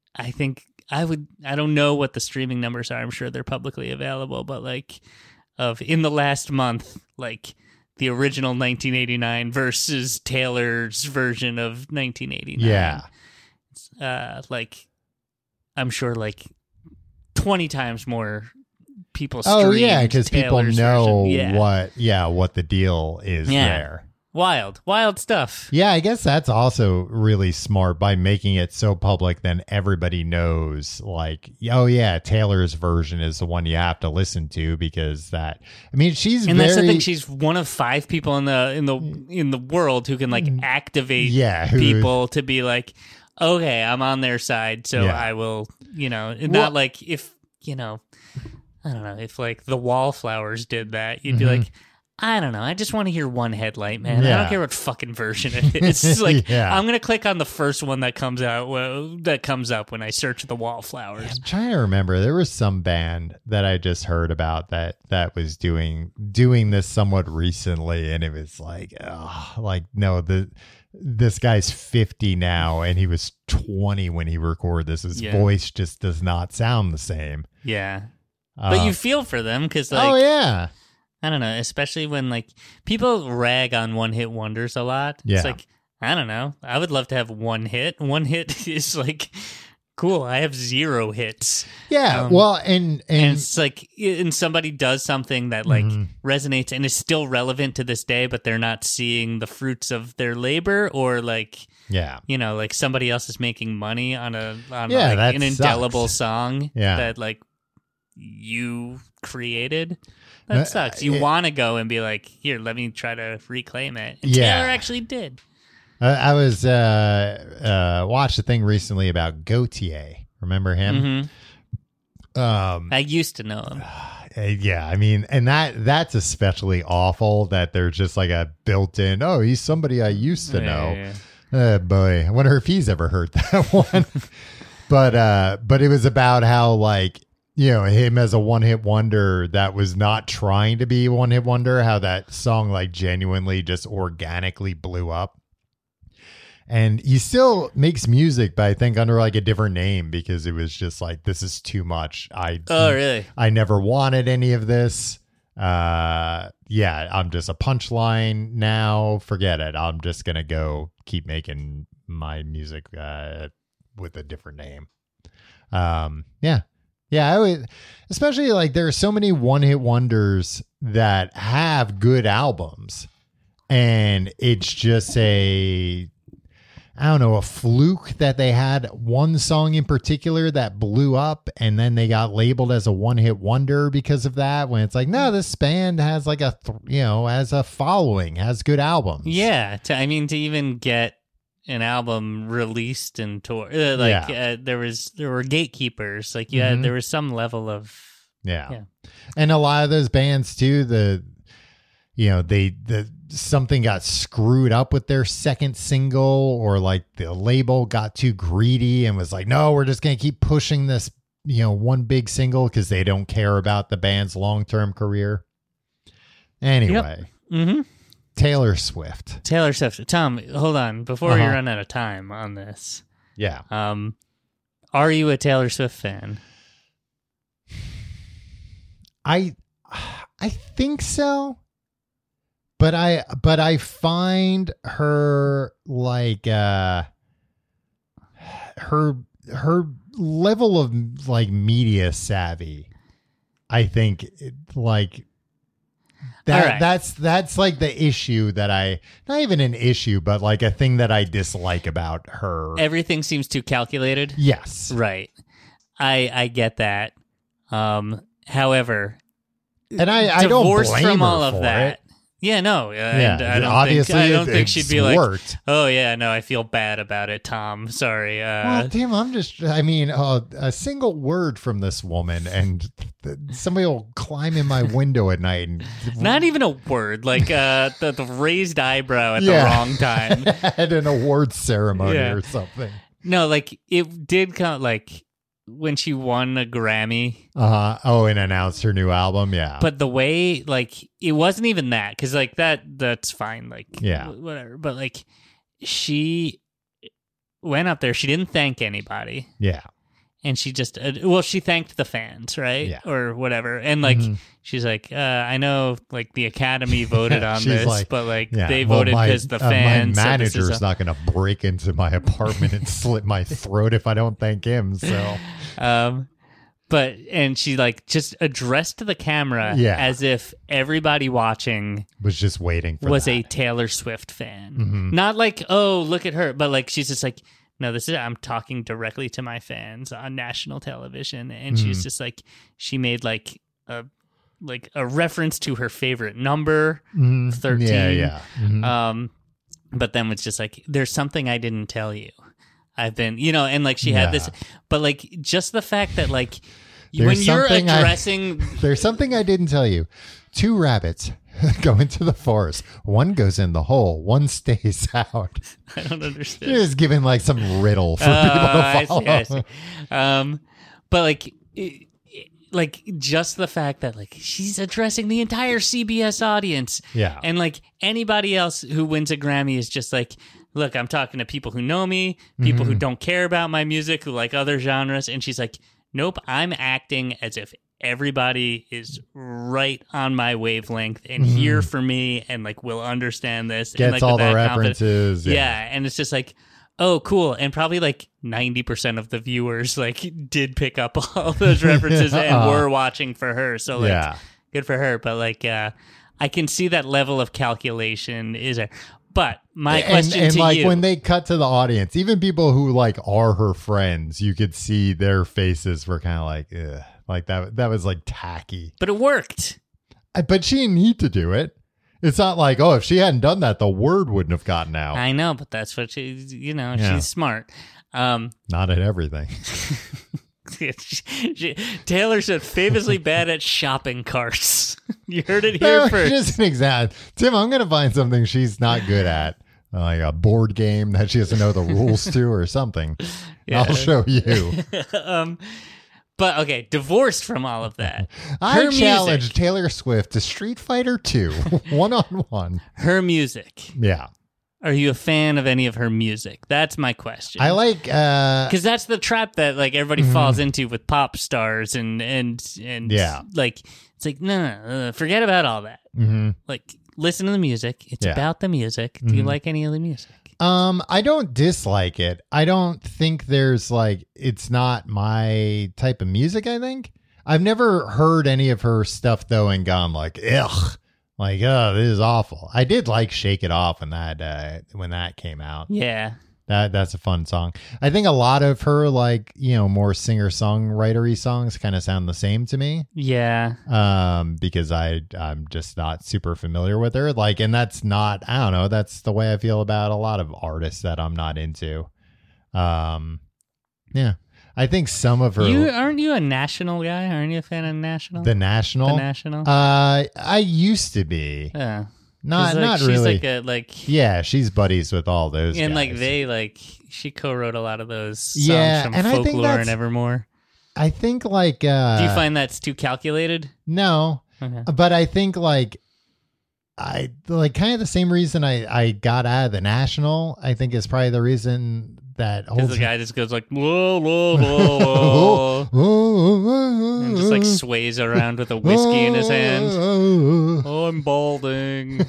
I don't know what the streaming numbers are. I'm sure they're publicly available, but like in the last month, like the original 1989 versus Taylor's version of 1989. Yeah. Like I'm sure like 20 times more people Oh yeah, because people Taylor's know version. what the deal is there. Wild stuff. Yeah, I guess that's also really smart by making it so public. Then everybody knows, like, oh yeah, Taylor's version is the one you have to listen to because that. I mean, that's the thing. She's one of 5 people in the world who can like activate people to be like, okay, I'm on their side, so I will. Not like if I don't know if like the Wallflowers did that, you'd be like. I don't know. I just want to hear one headlight, man. I don't care what fucking version it is. It's like I'm gonna click on the first one that comes out. That comes up when I search the Wallflowers. I'm trying to remember. There was some band that I just heard about that was doing this somewhat recently, and it was like, no, this guy's 50 now, and he was 20 when he recorded this. His voice just does not sound the same. Yeah, but you feel for them because, like, oh yeah. I don't know, especially when like people rag on one-hit wonders a lot. Yeah. It's like, I don't know. I would love to have one hit. One hit is like, cool. I have 0 hits. Yeah. Well, and it's like, and somebody does something that like resonates and is still relevant to this day, but they're not seeing the fruits of their labor, or like, like somebody else is making money on an indelible song that like you created. That sucks. You want to go and be like, here, let me try to reclaim it. And Taylor actually did. I was watched a thing recently about Gautier. Remember him? Mm-hmm. I used to know him. Yeah, I mean, and that's especially awful that there's just like a built-in, oh, he's somebody I used to know. Yeah. Boy, I wonder if he's ever heard that one. But it was about how like, him as a one-hit wonder that was not trying to be a one-hit wonder, how that song like genuinely just organically blew up. And he still makes music, but I think under like a different name because it was just like, this is too much. Really? I never wanted any of this. I'm just a punchline now. Forget it. I'm just going to go keep making my music with a different name. Yeah, I would, especially like there are so many one-hit wonders that have good albums, and it's just a fluke that they had one song in particular that blew up, and then they got labeled as a one-hit wonder because of that. When it's like, no, this band has like has a following, has good albums. Yeah, to even get an album released and tour there were gatekeepers, like there was some level of and a lot of those bands too, something got screwed up with their second single, or like the label got too greedy and was like, no, we're just gonna keep pushing this one big single because they don't care about the band's long-term career. Anyway. Taylor Swift. Tom, hold on. Before we run out of time on this. Yeah. Are you a Taylor Swift fan? I think so. But I find her like her level of like media savvy, I think like that's like the issue that not even an issue, but like a thing that I dislike about her. Everything seems too calculated. Yes. Right. I get that. However, and I don't blame from her all of for that. It. Yeah, no. And I don't think she'd be like, oh, yeah, no, I feel bad about it, Tom. Sorry. Well, damn, a single word from this woman and somebody will climb in my window at night. And not even a word, like the raised eyebrow at the wrong time. At an awards ceremony or something. No, like it did come like when she won a Grammy. And announced her new album. Yeah. But the way, like, it wasn't even that, because like that's fine. Like, yeah, whatever. But like, she went up there. She didn't thank anybody. Yeah. And she just, she thanked the fans, right? Yeah. Or whatever. And like, she's like, I know, like, the Academy voted on this, like, but like, they voted because the fans. My manager's not going to break into my apartment and slit my throat if I don't thank him. So, and she like just addressed the camera as if everybody watching was just waiting for a Taylor Swift fan. Mm-hmm. Not like, oh, look at her, but like, she's just like, no, I'm talking directly to my fans on national television. And she's just like, she made like a reference to her favorite number, 13. Yeah. Mm-hmm. But then it's just like, there's something I didn't tell you. I've been, and like she had this, but like just the fact that like when you're addressing. There's something I didn't tell you. 2 rabbits go into the forest. One goes in the hole. One stays out. I don't understand. You're just giving like some riddle for people to follow. I see. But like, like just the fact that like she's addressing the entire CBS audience. Yeah. And like anybody else who wins a Grammy is just like, look, I'm talking to people who know me, people who don't care about my music, who like other genres. And she's like, nope, I'm acting as if everybody is right on my wavelength and here for me and like will understand this. Gets and, like, all the references. Yeah. And it's just like, oh, cool. And probably like 90% of the viewers like did pick up all those references and were watching for her. So like, good for her. But like, I can see that level of calculation is there. But my question to like you, when they cut to the audience, even people who like are her friends, you could see their faces were kind of like, ugh. Like that was like tacky. But it worked. But she didn't need to do it. It's not like, if she hadn't done that, the word wouldn't have gotten out. I know, but that's what she's smart. Not at everything. Taylor's famously bad at shopping carts. You heard it here first. Just an example. Tim, I'm going to find something she's not good at. Like a board game that she doesn't know the rules to or something. Yeah. I'll show you. But okay, divorced from all of that. I challenge Taylor Swift to Street Fighter 2 1-on-1. Her music. Yeah. Are you a fan of any of her music? That's my question. I like because that's the trap that like everybody falls into with pop stars and like it's like no, forget about all that. Like listen to the music. It's about the music. Do you like any of the music? I don't dislike it. I don't think there's like, it's not my type of music, I think. I've never heard any of her stuff though and gone like, ugh, like, oh, this is awful. I did like Shake It Off when that came out. Yeah. That's a fun song. I think a lot of her like, more singer-songwritery songs kind of sound the same to me. Yeah. Because I'm just not super familiar with her. Like, and that's not, I don't know, that's the way I feel about a lot of artists that I'm not into. Yeah. I think some of her. Aren't you a National guy? Aren't you a fan of National? The National? The National? I used to be. Yeah. Not she's really. Yeah, she's buddies with all those and guys. She co-wrote a lot of those songs from Folklore and Evermore. I think do you find that's too calculated? No. Okay. But I think I kind of the same reason I got out of the National, I think is probably the reason that because the guy just goes like whoa, whoa, whoa, whoa. And just like sways around with a whiskey in his hand. Oh, I'm balding.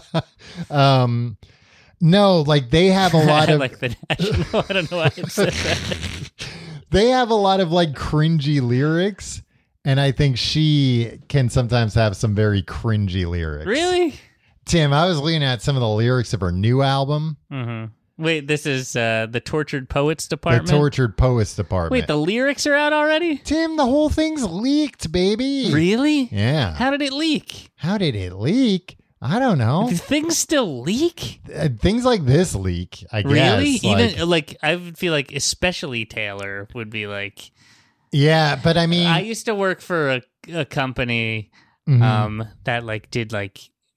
No, like they have a lot of like the National. I don't know why I said that. They have a lot of like cringy lyrics, and I think she can sometimes have some very cringy lyrics. Really? Tim, I was looking at some of the lyrics of her new album. Wait, this is the Tortured Poets Department? The Tortured Poets Department. Wait, the lyrics are out already? Tim, the whole thing's leaked, baby. Really? Yeah. How did it leak? I don't know. Do things still leak? Things like this leak, I guess. Really? Even I would feel like especially Taylor would be like... Yeah, but I mean... I used to work for a company that like did like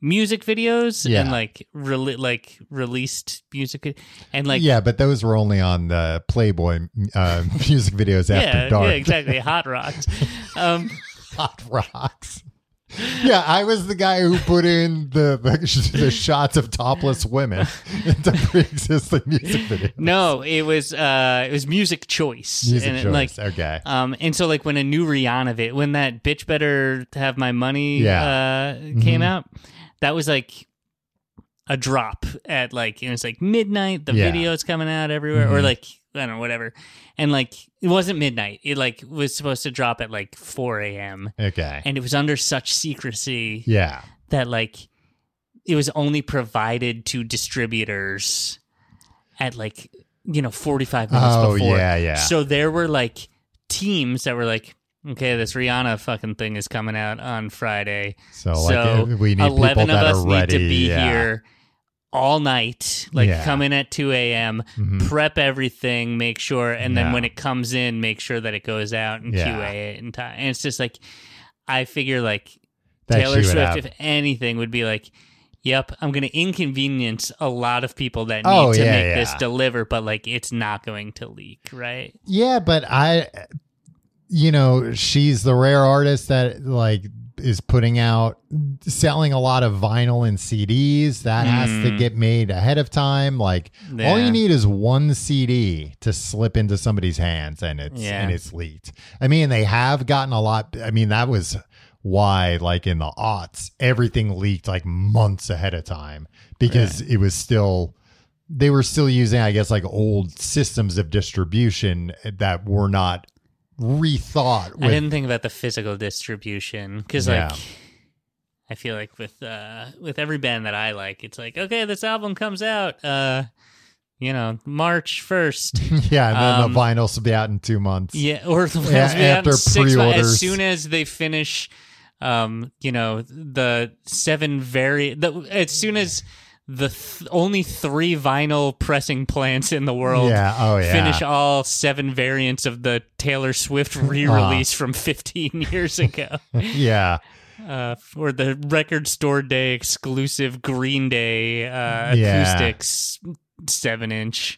music videos Yeah. and like released music and like Yeah, but those were only on the Playboy music videos after dark. Yeah, exactly. Hot Rocks. Hot Rocks. Yeah, I was the guy who put in the shots of topless women into pre-existing music videos. No, it was Music Choice. Music Choice. Okay. And so like when a new Rihanna when that Bitch Better Have My Money came out, that was like a drop at like, it was like midnight, the video's coming out everywhere, or like, I don't know, whatever. And like, it wasn't midnight. It like was supposed to drop at like 4 a.m. Okay. And it was under such secrecy Yeah. that like it was only provided to distributors at like, 45 minutes before. Yeah. So there were like teams that were like, okay, this Rihanna fucking thing is coming out on Friday. So like, we need 11 people of that us are ready. need to be here all night, like come in at 2 a.m., prep everything, make sure, and then when it comes in, make sure that it goes out and QA it in time. And it's just like, I figure like Taylor Swift, if anything, would be like, yep, I'm going to inconvenience a lot of people that need to make this deliver, but like it's not going to leak, right? Yeah, but she's the rare artist that like is selling a lot of vinyl and CDs. That has to get made ahead of time. Like all you need is one CD to slip into somebody's hands and it's leaked. I mean, they have gotten a lot. I mean, that was why like in the aughts, everything leaked like months ahead of time because it was they were still using, I guess, like old systems of distribution that were not rethought. I didn't think about the physical distribution because like I feel like with every band that I like, it's like, okay, this album comes out March 1st. Yeah, and then the vinyls will be out in 2 months. Yeah, or the vinyls will be out in 6 months. Pre-orders. As soon as they finish the 7 as soon as the only 3 vinyl pressing plants in the world finish all 7 variants of the Taylor Swift re-release from 15 years ago. Yeah. Or the Record Store Day exclusive Green Day acoustics 7-inch.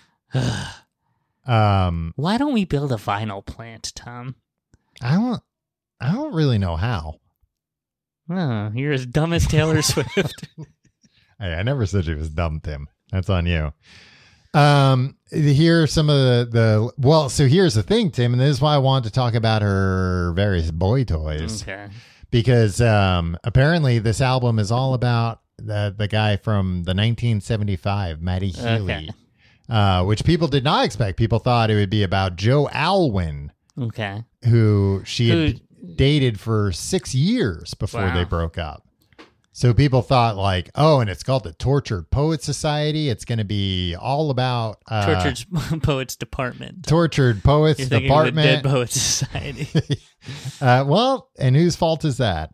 Why don't we build a vinyl plant, Tom? I don't really know how. Oh, you're as dumb as Taylor Swift. I never said she was dumb, Tim. That's on you. Here are some of so here's the thing, Tim, and this is why I wanted to talk about her various boy toys. Okay. Because apparently this album is all about the guy from the 1975, Matty Healy, which people did not expect. People thought it would be about Joe Alwyn, who she had dated for 6 years before they broke up. So people thought like, and it's called the Tortured Poets Society. It's going to be all about Tortured Poets Department. Tortured Poets You're Department. Of the Dead Poets Society. Well, and whose fault is that?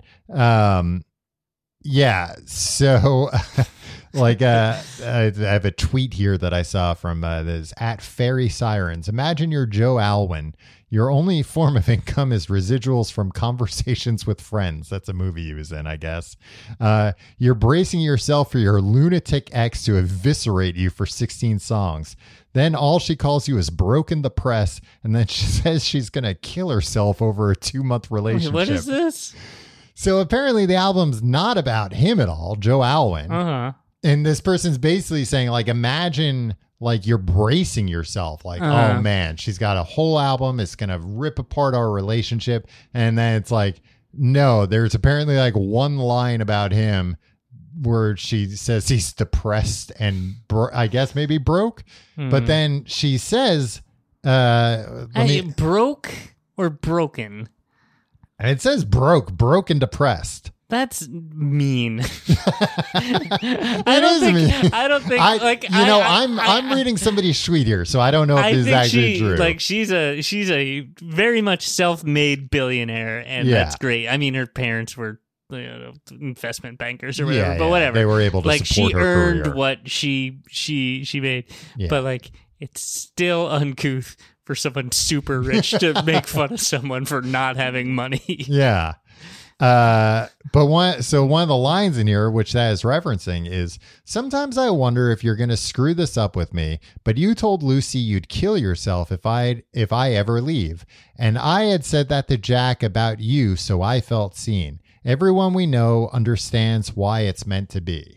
Yeah. So like I have a tweet here that I saw from this @FairySirens. Imagine you're Joe Alwyn. Your only form of income is residuals from conversations with friends. That's a movie he was in, I guess. You're bracing yourself for your lunatic ex to eviscerate you for 16 songs. Then all she calls you is broken the press, and then she says she's going to kill herself over a 2-month relationship. Wait, what is this? So apparently the album's not about him at all, Joe Alwyn. And this person's basically saying, like, imagine... like you're bracing yourself like, oh man, she's got a whole album. It's going to rip apart our relationship. And then it's like, no, there's apparently like one line about him where she says he's depressed and I guess maybe broke. But then she says, broke or broken? It says broke and depressed. That's mean. I don't think I'm reading somebody's tweet here, so I don't know if this is actually true. Like she's a very much self-made billionaire, and that's great. I mean, her parents were investment bankers or whatever, but whatever. They were able to like support she her earned career. what she made, but like it's still uncouth for someone super rich to make fun of someone for not having money. Yeah. But one of the lines in here, which that is referencing, is sometimes I wonder if you're going to screw this up with me, but you told Lucy you'd kill yourself if I ever leave. And I had said that to Jack about you. So I felt seen. Everyone we know understands why it's meant to be.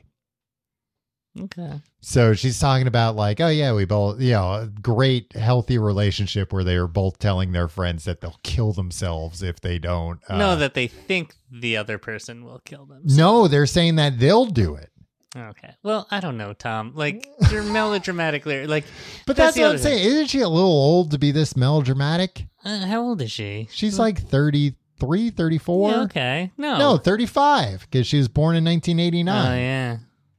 Okay. So she's talking about like, oh yeah, we both, a great healthy relationship where they are both telling their friends that they'll kill themselves if they don't. No, that they think the other person will kill themselves. No, they're saying that they'll do it. Okay. Well, I don't know, Tom. Like, you're melodramatic. Like, but that's what I'm saying. Isn't she a little old to be this melodramatic? How old is she? She's like 33, 34. Yeah, okay. No, 35 because she was born in 1989. Oh, yeah.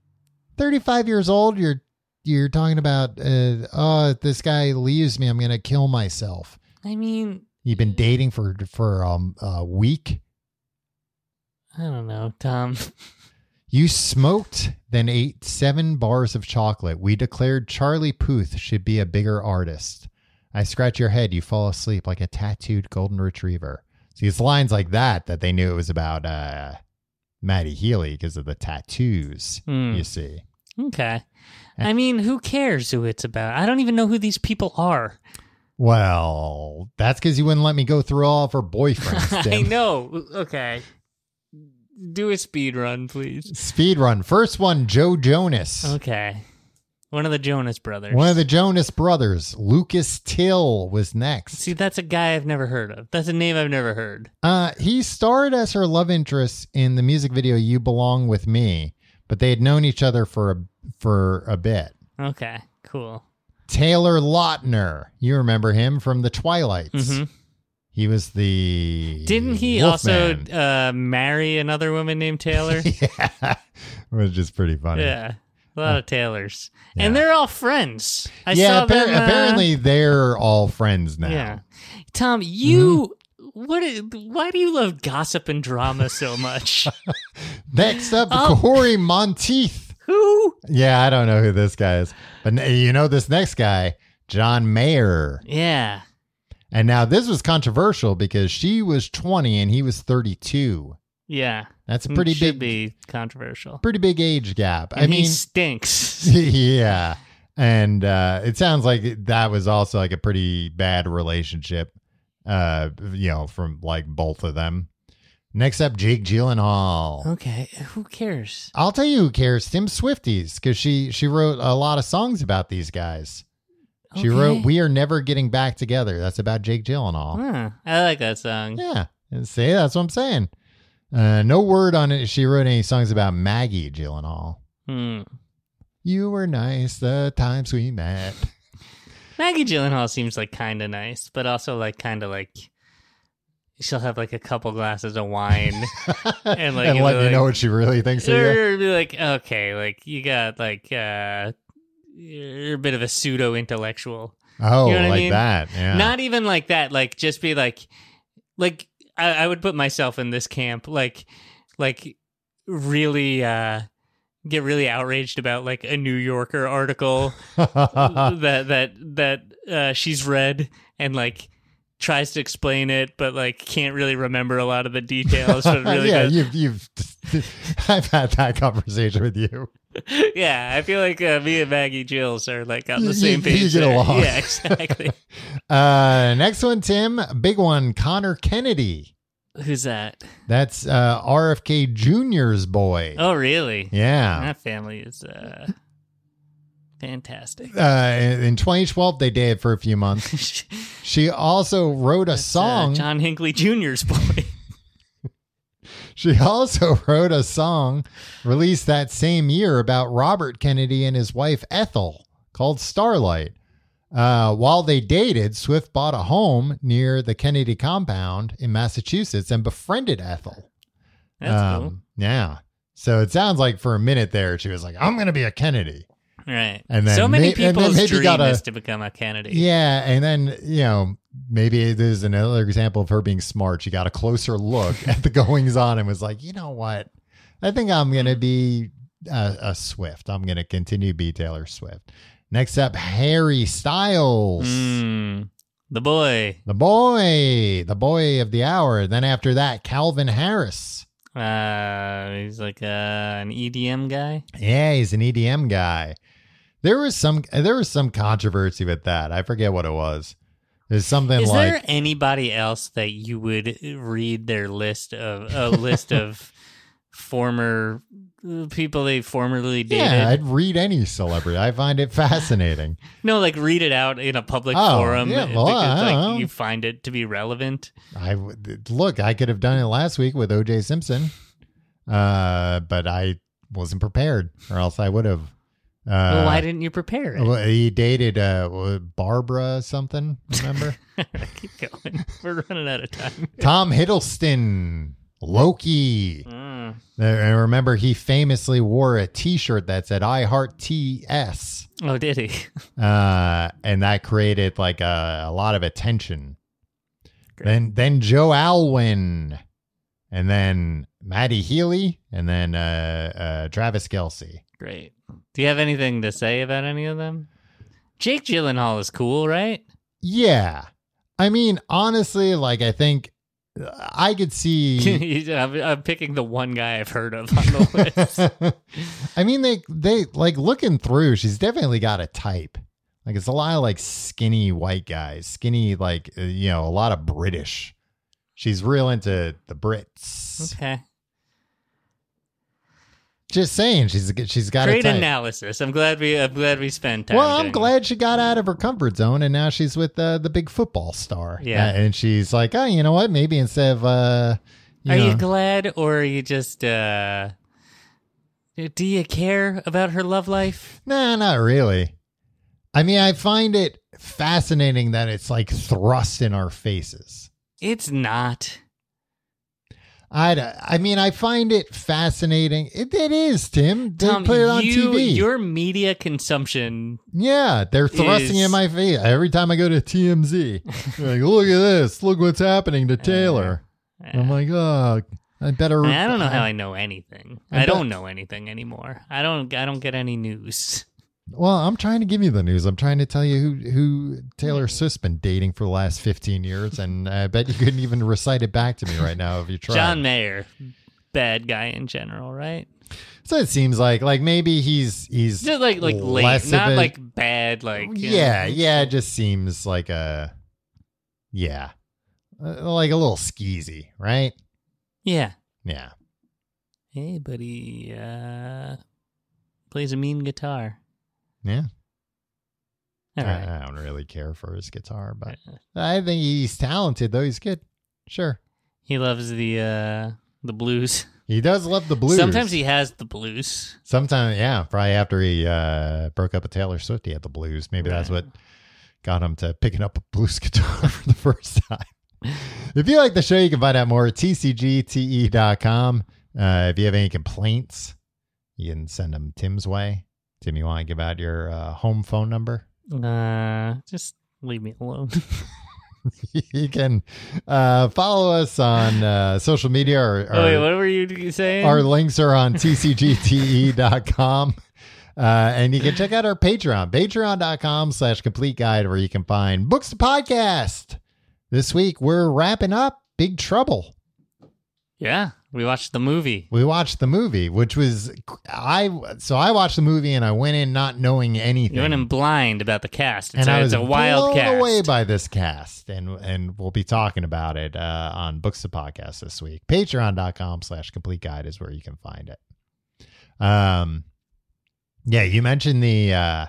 35 years old, you're talking about, this guy leaves me, I'm going to kill myself. I mean... You've been dating for a week? I don't know, Tom. You smoked, then ate 7 bars of chocolate. We declared Charlie Puth should be a bigger artist. I scratch your head, you fall asleep like a tattooed golden retriever. See, it's lines like that they knew it was about Maddie Healy because of the tattoos, you see. Okay. I mean, who cares who it's about? I don't even know who these people are. Well, that's because you wouldn't let me go through all of her boyfriends, Tim. I know. Okay. Do a speed run, please. Speed run. First one, Joe Jonas. Okay. One of the Jonas brothers. One of the Jonas brothers. Lucas Till was next. See, that's a guy I've never heard of. That's a name I've never heard. He starred as her love interest in the music video You Belong With Me, but they had known each other for a bit. Okay, cool. Taylor Lautner. You remember him from The Twilights. Mm-hmm. He was the Didn't he Wolfman. also marry another woman named Taylor? Yeah, which is pretty funny. Yeah, a lot of Taylors. Yeah. And they're all friends. I saw them, apparently they're all friends now. Yeah. Tom, you... Why do you love gossip and drama so much? Next up, Corey Monteith. Who? Yeah, I don't know who this guy is. But you know this next guy, John Mayer. Yeah. And now this was controversial because she was 20 and he was 32. Yeah. That's a pretty should be controversial. Pretty big age gap. And I mean, he stinks. Yeah. And it sounds like that was also like a pretty bad relationship, from like both of them. Next up, Jake Gyllenhaal. Okay, who cares? I'll tell you who cares. Tim Swifties, because she wrote a lot of songs about these guys. She wrote "We Are Never Getting Back Together." That's about Jake Gyllenhaal. Huh, I like that song. Yeah, see, that's what I'm saying. No word on it. She wrote any songs about Maggie Gyllenhaal. You were nice the times we met. Maggie Gyllenhaal seems like kind of nice, but also like kind of like she'll have like a couple glasses of wine and like and let you know what she really thinks of you. Be like, okay, like you got like you're a bit of a pseudo intellectual. Oh, you know what like I mean? that. Yeah. Not even like that. Like just be like I would put myself in this camp. Like really get really outraged about like a New Yorker article that she's read and like tries to explain it, but like can't really remember a lot of the details. But really yeah, you've I've had that conversation with you. Yeah, I feel like me and Maggie Gills are like on the same page. You get along. Yeah, exactly. Next one, Tim, big one, Connor Kennedy. Who's that? That's RFK Jr.'s boy. Oh, really? Yeah. That family is fantastic. In 2012, they dated for a few months. She also wrote a song. John Hinckley Jr.'s boy. She also wrote a song released that same year about Robert Kennedy and his wife Ethel called Starlight. While they dated, Swift bought a home near the Kennedy compound in Massachusetts and befriended Ethel. That's cool. Yeah. So it sounds like for a minute there, she was like, I'm going to be a Kennedy. Right. And then so many people's dream is to become a Kennedy. Yeah. And then, maybe there's another example of her being smart. She got a closer look at the goings on and was like, you know what? I think I'm going to be a Swift. I'm going to continue to be Taylor Swift. Next up, Harry Styles. The boy. The boy of the hour. Then after that, Calvin Harris. He's like an EDM guy. Yeah, he's an EDM guy. There was some controversy with that. I forget what it was. There's something Is like. there anybody else that you would read their list of former people they formerly dated? Yeah, I'd read any celebrity. I find it fascinating. No, like read it out in a public forum because you find it to be relevant. I could have done it last week with O.J. Simpson, but I wasn't prepared, or else I would have. Well, why didn't you prepare it? He dated Barbara something, remember? Keep going. We're running out of time. Tom Hiddleston, Loki. I remember he famously wore a T-shirt that said "I Heart TS." Oh, did he? And that created like a lot of attention. Great. Then Joe Alwyn, and then Maddie Healy, and then Travis Kelce. Great. Do you have anything to say about any of them? Jake Gyllenhaal is cool, right? Yeah. I mean, honestly, like, I think I could see. I'm picking the one guy I've heard of on the list. I mean, they like looking through, she's definitely got a type. Like, it's a lot of like skinny white guys, skinny, like, a lot of British. She's real into the Brits. Okay. Just saying, she's got great a type. Analysis. I'm glad we spent time. Well, I'm glad she got out of her comfort zone, and now she's with the big football star. Yeah, and she's like, oh, you know what? Maybe instead of are you glad, or are you just do you care about her love life? Nah, not really. I mean, I find it fascinating that it's like thrust in our faces. It's not. I mean, I find it fascinating. It is, Tim. They put it on TV. Your media consumption. Yeah, they're thrusting in my face every time I go to TMZ. Like, look at this. Look what's happening to Taylor. I'm like, oh, I better. I don't know how I know anything. I don't know anything anymore. I don't get any news. Well, I'm trying to give you the news. I'm trying to tell you who Taylor Swift's been dating for the last 15 years, and I bet you couldn't even recite it back to me right now if you tried. John Mayer, bad guy in general, right? So it seems like maybe he's just like late, not like bad, like yeah, it just seems like like a little skeezy, right? Yeah. Hey, buddy, plays a mean guitar. Yeah. All right. I don't really care for his guitar, but I think he's talented, though. He's good. Sure. He loves the blues. He does love the blues. Sometimes he has the blues. Sometimes, yeah. Probably after he broke up with Taylor Swift, he had the blues. Maybe that's what got him to picking up a blues guitar for the first time. If you like the show, you can find out more at tcgte.com. If you have any complaints, you can send them Tim's way. Tim, you want to give out your home phone number? Just leave me alone. You can follow us on social media. Wait, what were you saying? Our links are on tcgte.com. And you can check out our Patreon, patreon.com/complete guide, where you can find Books to Podcast. This week, we're wrapping up Big Trouble. Yeah, we watched the movie. Which was I watched the movie and I went in not knowing anything. You went in blind about the cast. I was a wild blown cast. away by this cast, and we'll be talking about it on Books to Podcast this week. Patreon.com/complete guide is where you can find it. Yeah, you mentioned the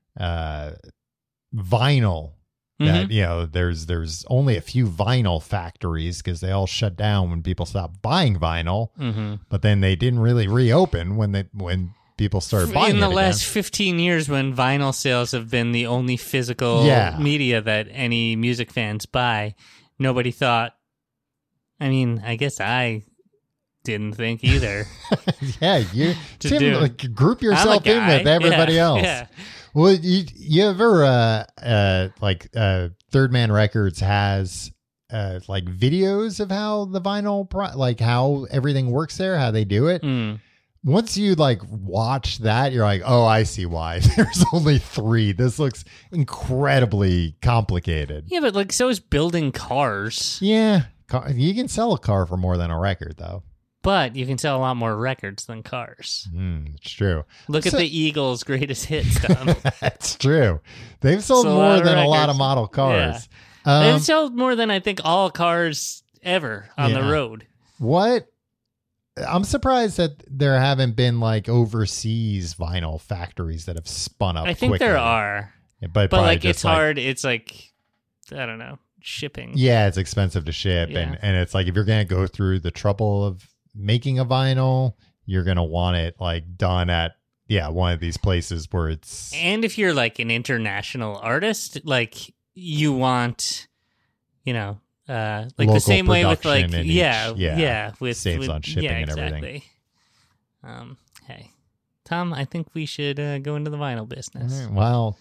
vinyl. That there's only a few vinyl factories because they all shut down when people stopped buying vinyl, but then they didn't really reopen when people started buying it in the last 15 years, when vinyl sales have been the only physical media that any music fans buy. Nobody thought. I mean, I guess I didn't think either. Yeah, Tim, group yourself in with everybody else. Yeah. Well, you ever Third Man Records has videos of how the vinyl how everything works there, how they do it. once you like watch that, you're like, oh, I see why. There's only 3. This looks incredibly complicated. Yeah, but like so is building cars. Yeah. You can sell a car for more than a record, though. But you can sell a lot more records than cars. It's true. Look at the Eagles' greatest hits, Tom. That's true. They've sold more than a lot of model cars. Yeah. They've sold more than I think all cars ever on the road. What? I'm surprised that there haven't been like overseas vinyl factories that have spun up. I think quicker. there are, but like it's hard. It's like I don't know, shipping. Yeah, it's expensive to ship, Yeah. and it's like if you're gonna go through the trouble of making a vinyl, you're gonna want it like done at one of these places where it's. And if you're like an international artist, like you want, like local the same way with like with saves on shipping and everything. Hey, Tom, I think we should go into the vinyl business. Right, well,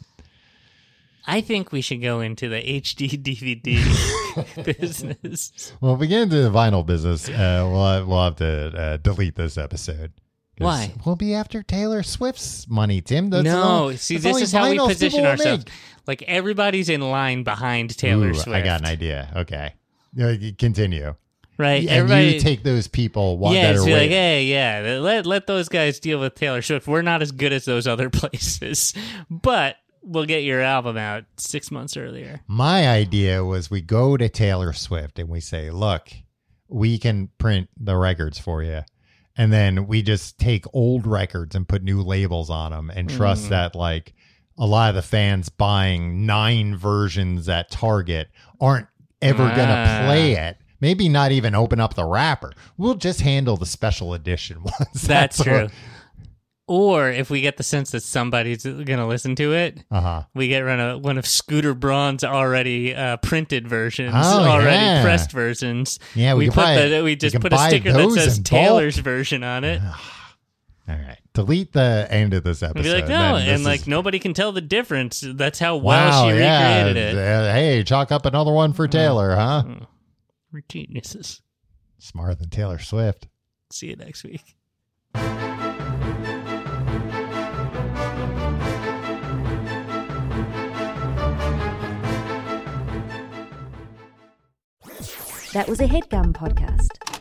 I think we should go into the HD DVD business. Well, if we get into the vinyl business, we'll have to delete this episode. Why? We'll be after Taylor Swift's money, Tim. This is how we position ourselves. Like everybody's in line behind Taylor Swift. I got an idea. Okay. Continue. Right. And you take those people better way. Like, hey, let those guys deal with Taylor Swift. We're not as good as those other places. But we'll get your album out 6 months earlier. My idea was we go to Taylor Swift and we say, look, we can print the records for you. And then we just take old records and put new labels on them and trust that like a lot of the fans buying 9 versions at Target aren't ever going to play it. Maybe not even open up the wrapper. We'll just handle the special edition ones. That's true. Or if we get the sense that somebody's going to listen to it, we get one of Scooter Braun's already printed versions, pressed versions. Yeah, we just put a sticker that says Taylor's version on it. All right, delete the end of this episode. Be like, no, and like nobody can tell the difference. That's how well she recreated it. Hey, chalk up another one for Taylor, huh? We're geniuses. Smarter than Taylor Swift. See you next week. That was a HeadGum podcast.